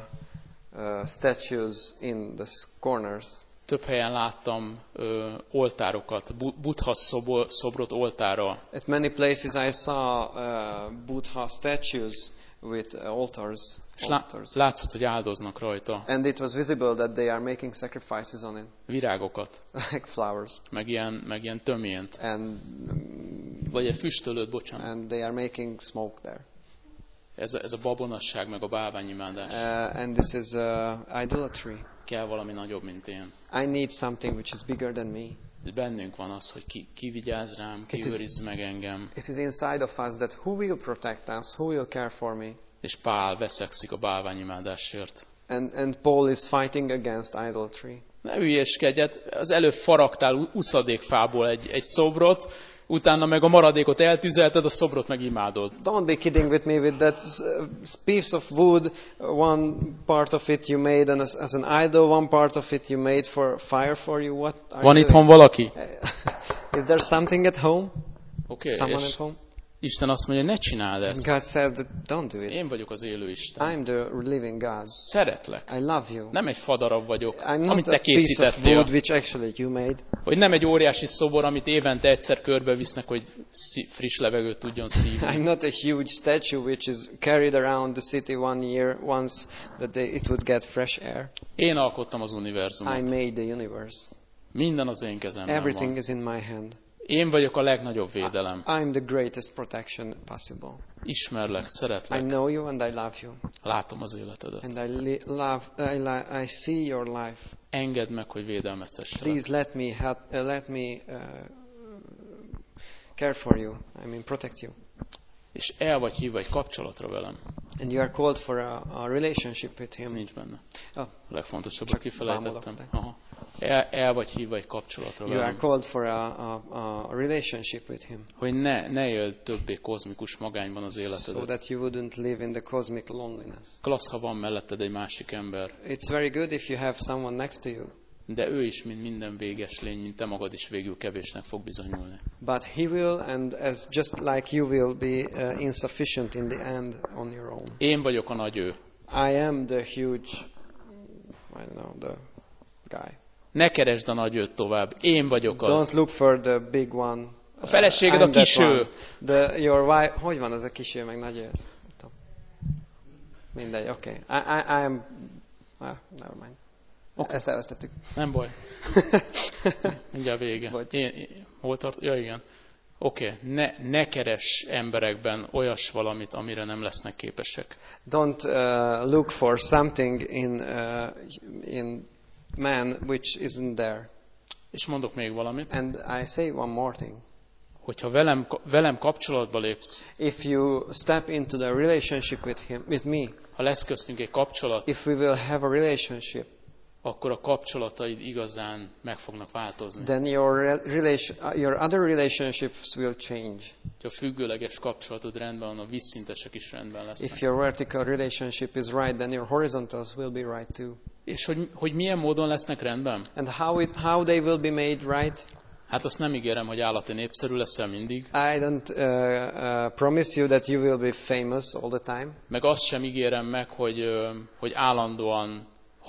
uh, statues in the corners. Több helyen láttam ö, oltárokat, bu- Buddha szobor, szobrot oltárral. At many places I saw uh, Buddha statues with uh, altars. És lá- altars. látszott, hogy áldoznak rajta And it was visible that they are making sacrifices on it, virágokat, like flowers. meg ilyen, meg ilyen töményt, And um, vagy egy füstölőt, bocsánat. and they are making smoke there. Ez a, ez a babonasság, meg a bálványimádás. Uh, and this is uh, idolatry. Kell valami nagyobb, mint én. I need something which is bigger than me. Ez bennünk van az, hogy ki, ki vigyáz rám, ki It is- őriz meg engem. It is inside of us that who will protect us, who will care for me. És Pál veszekszik a bálványimádásért. And, and Paul is fighting against idolatry. Ne hülyeskedj, hát az előbb faragtál uszadékfából egy, egy szobrot, utána meg a maradékot eltűzelted, a szobrot meg imádod. Don't be kidding with me with that uh, piece of wood. One part of it you made and as, as an idol, one part of it you made for fire for you. What are Van you itthon doing? valaki? Is there something at home? Oké, Someone és at home? Isten azt mondja, ne csináld And ezt. God says that don't do it. Én vagyok az élő Isten. I'm the living God. Szeretlek. I love you. Nem egy fadarab vagyok, I'm amit not te a piece of készítettél. wood which actually you made. Hogy nem egy óriási szobor, amit évente egyszer körbevisznek, hogy szí- friss levegőt tudjon szívni. I'm not a huge statue which is carried around the city one year once that they, it would get fresh air. Én alkottam az I univerzumot. made the universe. Minden az én kezemben Everything van. is in my hand. Én vagyok a legnagyobb védelem. I'm the greatest protection possible. Ismerlek, I szeretlek, know you and I love you. látom az életedet. And I li- love, I, li- I see your life. Engedd meg, hogy védelmezhesselek. Please let me help, uh, let me uh, care for you. I mean, protect you. És el vagy hívva egy kapcsolatra velem. And you are called for a, a relationship with Ez him. nincs benne. Oh, A legfontosabbat Csak kifelejtettem. bámulok. Aha. El, el vagy hívva egy kapcsolatra you are velem. called for a, a, a relationship with him. Hogy ne, ne éld többé kozmikus magányban az So életedet. that you wouldn't live in the cosmic loneliness. Klassz, ha van melletted egy másik ember, It's very good if you have someone next to you. de ő is, mint minden véges lény, mint te magad is végül kevésnek fog bizonyulni. But he will, and as just like you will be uh, insufficient in the end on your own. Én vagyok a nagy ő. I am the huge, I don't know, the guy. Ne keresd a nagy őt tovább. Én vagyok Don't az. look for the big one. A feleséged I'm a kis that ő. one. The, your wife, hogy van ez a kis ő, meg nagy ő? Ez? Nem tudom. Mindegy, oké. Okay. I, I, I am, ah, never mind. Oké. Ezt elvesztettük. Nem baj. Mindjárt vége. Vagy. Én, én, hol tart? Ja, igen. Oké, okay. ne, ne keres emberekben olyas valamit, amire nem lesznek képesek. Don't uh, look for something in, uh, in man which isn't there. És mondok még valamit. And I say one more thing. Hogyha velem, velem kapcsolatba lépsz, If you step into the relationship with him, with me, ha lesz köztünk egy kapcsolat, if we will have a relationship, akkor a kapcsolataid igazán meg fognak változni. then your re- relation, uh, your other relationships will change. Ha a függőleges kapcsolatod rendben van, a vízszintesek is rendben lesznek. If your vertical relationship is right, then your horizontals will be right too. És hogy, hogy milyen módon lesznek rendben? And how it, how they will be made right? Hát azt nem ígérem, hogy állati népszerű leszel mindig, I don't uh, uh, promise you that you will be famous all the time. meg azt sem ígérem meg, hogy, ö, hogy állandóan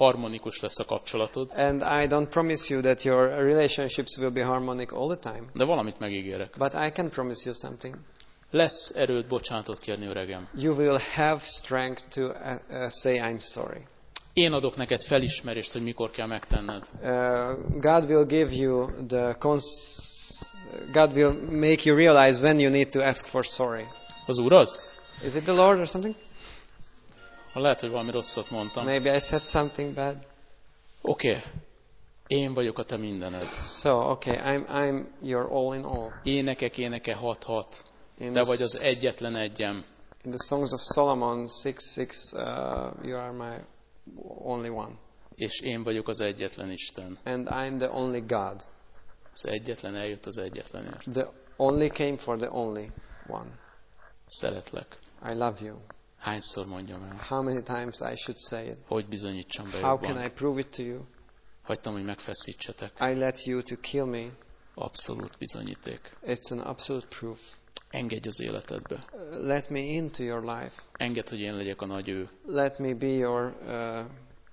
harmonikus lesz a kapcsolatod, And I don't promise you that your relationships will be harmonic all the time. de valamit megígérek. But I can promise you something. Lesz erőd bocsánatot kérni, öregem. You will have strength to uh, uh, say I'm sorry. Én adok neked felismerést, hogy mikor kell megtenned. Uh, God will give you the cons- God will make you realize when you need to ask for sorry. Az Úr az? Is it the Lord or something? Ha lehet, hogy valami rosszat mondtam. Maybe I said something bad. Oké. Okay. Én vagyok a te mindened. So, okay, I'm I'm your all in all. Énekek, éneke hat hat. In Te the vagy az s- egyetlen egyem. In the Songs of Solomon six six, uh, you are my only one. És én vagyok az egyetlen Isten. And I'm the only God. Az egyetlen eljött az egyetlenért. The only came for the only one. Szeretlek. I love you. Hányszor mondjam el? How many times I should say it? Hogy bizonyítsam be How can jobban? I prove it to you? Hagytam, hogy megfeszítsetek. I let you to kill me. Abszolút bizonyíték. It's an absolute proof. Engedj az életedbe. Uh, let me into your life. Engedd, hogy én legyek a nagy ő. Let me be your uh,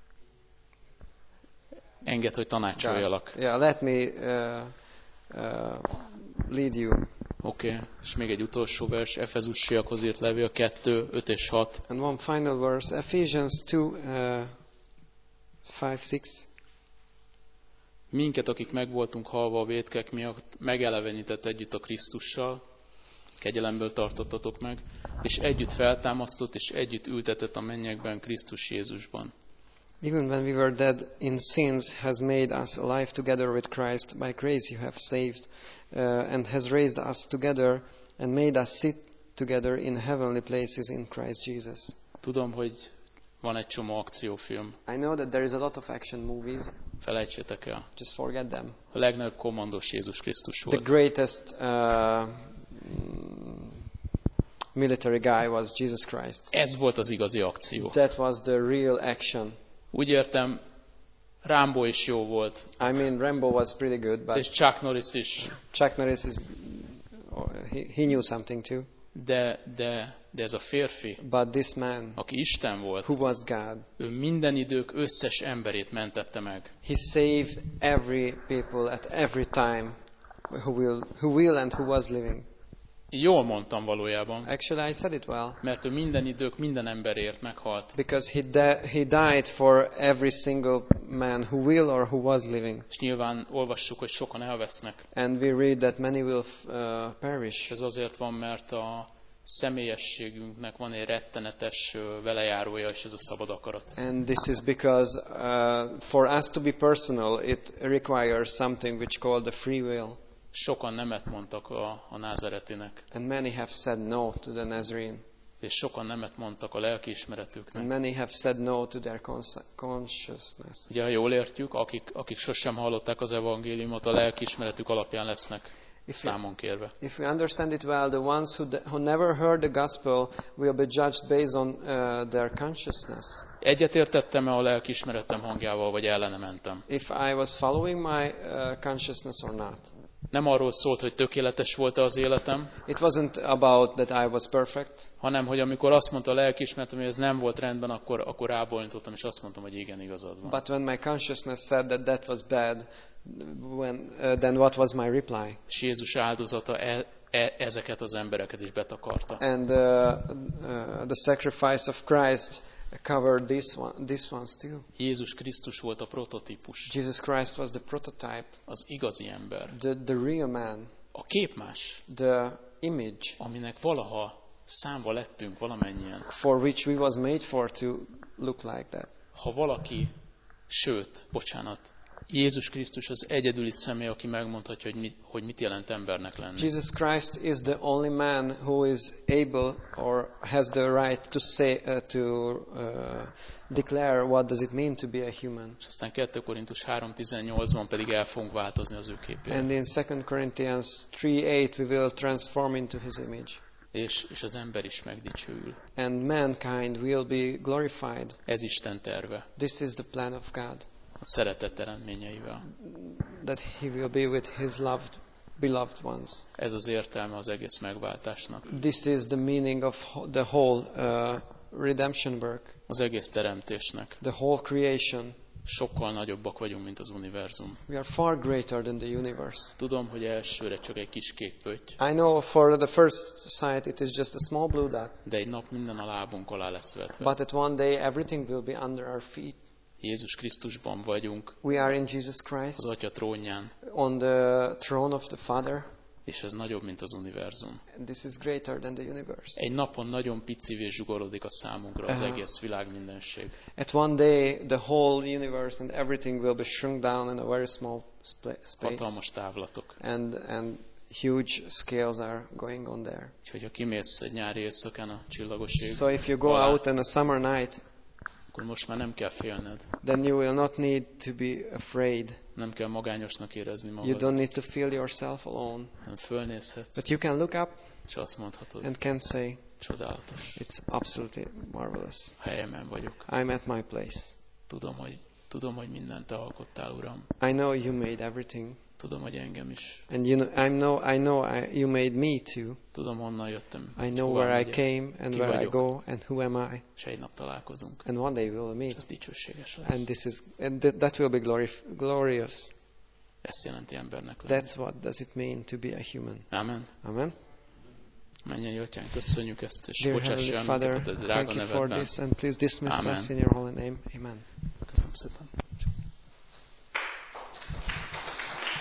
Engedd, hogy tanácsoljalak. God. Yeah, let me uh, uh, lead you. Oké, okay. És még egy utolsó vers, Efezusiakhoz írt levél kettő, öt és hat. And one final verse, Ephesians two, uh, five, six. Minket, akik meg voltunk halva a vétkek miatt, megelevenített együtt a Krisztussal, kegyelemből tartottatok meg, és együtt feltámasztott, és együtt ültetett a mennyekben Krisztus Jézusban. Even when we were dead in sins, has made us alive together with Christ. By grace you have saved, uh, and has raised us together and made us sit together in heavenly places in Christ Jesus. Tudom, hogy van egy csomó akciófilm. I know that there is a lot of action movies. Felejtsétek el. Just forget them. A legnagyobb kommandós Jézus Krisztus The volt. greatest uh, mm, military guy was Jesus Christ. Ez volt az igazi akció. That was the real action. Úgy értem, Rambo is jó volt, I mean, Rambo was pretty good, but és Chuck Norris is, Chuck Norris is he, he knew something too. de, de, de ez a férfi, But this man, aki Isten volt, who was God, ő minden idők összes emberét mentette meg. he saved every people at every time who will, who will and who was living. Jól mondtam valójában, Actually, I said it well. mert ő minden idők minden emberért meghalt. Because he, di- he died for every single man who will or who was living. És nyilván olvassuk, hogy sokan elvesznek. And we read that many will uh, És perish. ez azért van, mert a személyességünknek van egy rettenetes ö, velejárója, és ez a szabad akarat. And this is because uh, for us to be personal, it requires something which called the free will. Sokan nemet mondtak a, a názeretinek, And many have said no to the Nazarene. és sokan nemet mondtak a lelkiismeretüknek. And many have said no to their cons- consciousness. Ugye, ha jól értjük, akik, akik sosem hallották az evangéliumot, a lelkiismeretük alapján lesznek If you, számon kérve. if we understand it well, the ones who, de- who never heard the gospel will be judged based on uh, their consciousness. Egyetértettem-e a lelkiismeretem hangjával, vagy ellene mentem? If I was following my uh, consciousness or not. Nem arról szólt, hogy tökéletes volt-e az életem, It wasn't about that I was perfect, hanem hogy amikor azt mondta a lelkiismeretem, hogy ez nem volt rendben, akkor, akkor rábólintottam, és azt mondtam, hogy igen, igazad van. but when my consciousness said that that was bad, when, uh, then what was my reply? És Jézus áldozata e, e, ezeket az embereket is betakarta. And uh, uh, the sacrifice of Christ covered this one, this ones too. Jézus Krisztus volt a prototípus, Jesus Christ was the prototype, az igazi ember, the, the real man, a képmás, the image aminek valaha számba lettünk valamennyien. for which we was made for to look like that. Ha valaki, sőt, bocsánat, Jézus Krisztus az egyedüli személy, aki megmondhatja, hogy mit, hogy mit jelent embernek lenni. Jesus Christ is the only man who is able or has the right to say uh, to uh, declare what does it mean to be a human. És aztán kettő Korintus három tizennyolcban pedig el fogunk változni az ő képére. And in Second Corinthians three eight we will transform into his image. És, és az ember is megdicsőül. And mankind will be glorified. Ez Isten terve, This is the plan of God, a szeretet eredményeivel. that he will be with his loved, beloved ones. Ez az értelme az egész megváltásnak. This is the meaning of ho- the whole uh, redemption work, az egész teremtésnek. the whole creation. Sokkal nagyobbak vagyunk, mint az univerzum. We are far greater than the universe. Tudom, hogy elsőre csak egy kis kék pötty, I know for the first sight it is just a small blue dot, de egy nap minden a lábunk alá lesz vetve. but at one day everything will be under our feet. Jézus Krisztusban vagyunk, We are in Jesus az Christ, Atya trónján, on the throne of the Father, és ez nagyobb, mint az univerzum. and this is greater than the universe. Egy napon nagyon picivé zsugorodik a számunkra az Uh-huh. egész világ mindenség. At one day, the whole universe and everything will be shrunk down in a very small spa- space, Hatalmas távlatok. and and huge scales are going on there. Úgyhogy ha kimész egy nyári éjszakán a csillagos ég So if you go alá, out on a summer night, akkor most már nem kell félned. then you will not need to be afraid. Nem kell magányosnak érezni You magad, don't need to feel yourself alone, hanem fölnézhetsz, but you can look up és azt mondhatod, and can say, csodálatos, it's absolutely marvelous. helyemen vagyok. I'm at my place. Tudom, hogy, tudom, hogy mindent te alkottál, Uram. I know you made everything, Tudom, hogy engem is. and you know, I know, I know, I, you made me too. Tudom, honnan jöttem, I know hová where I megyek, came and ki where I vagyok. go and who am I. És egy nap találkozunk, And one day we'll és meet, ez dicsőséges and lesz. this is and th- that will be glorif- glorious. Ezt jelenti embernek lenni. That's what does it mean to be a human. Amen. Amen. Menjen, Atyánk, köszönjük ezt, és Dear bocsáss Heavenly el Father, minket a te drága thank you for nevedben. this, and please dismiss Amen. us in your holy name. Amen. Köszönöm szépen.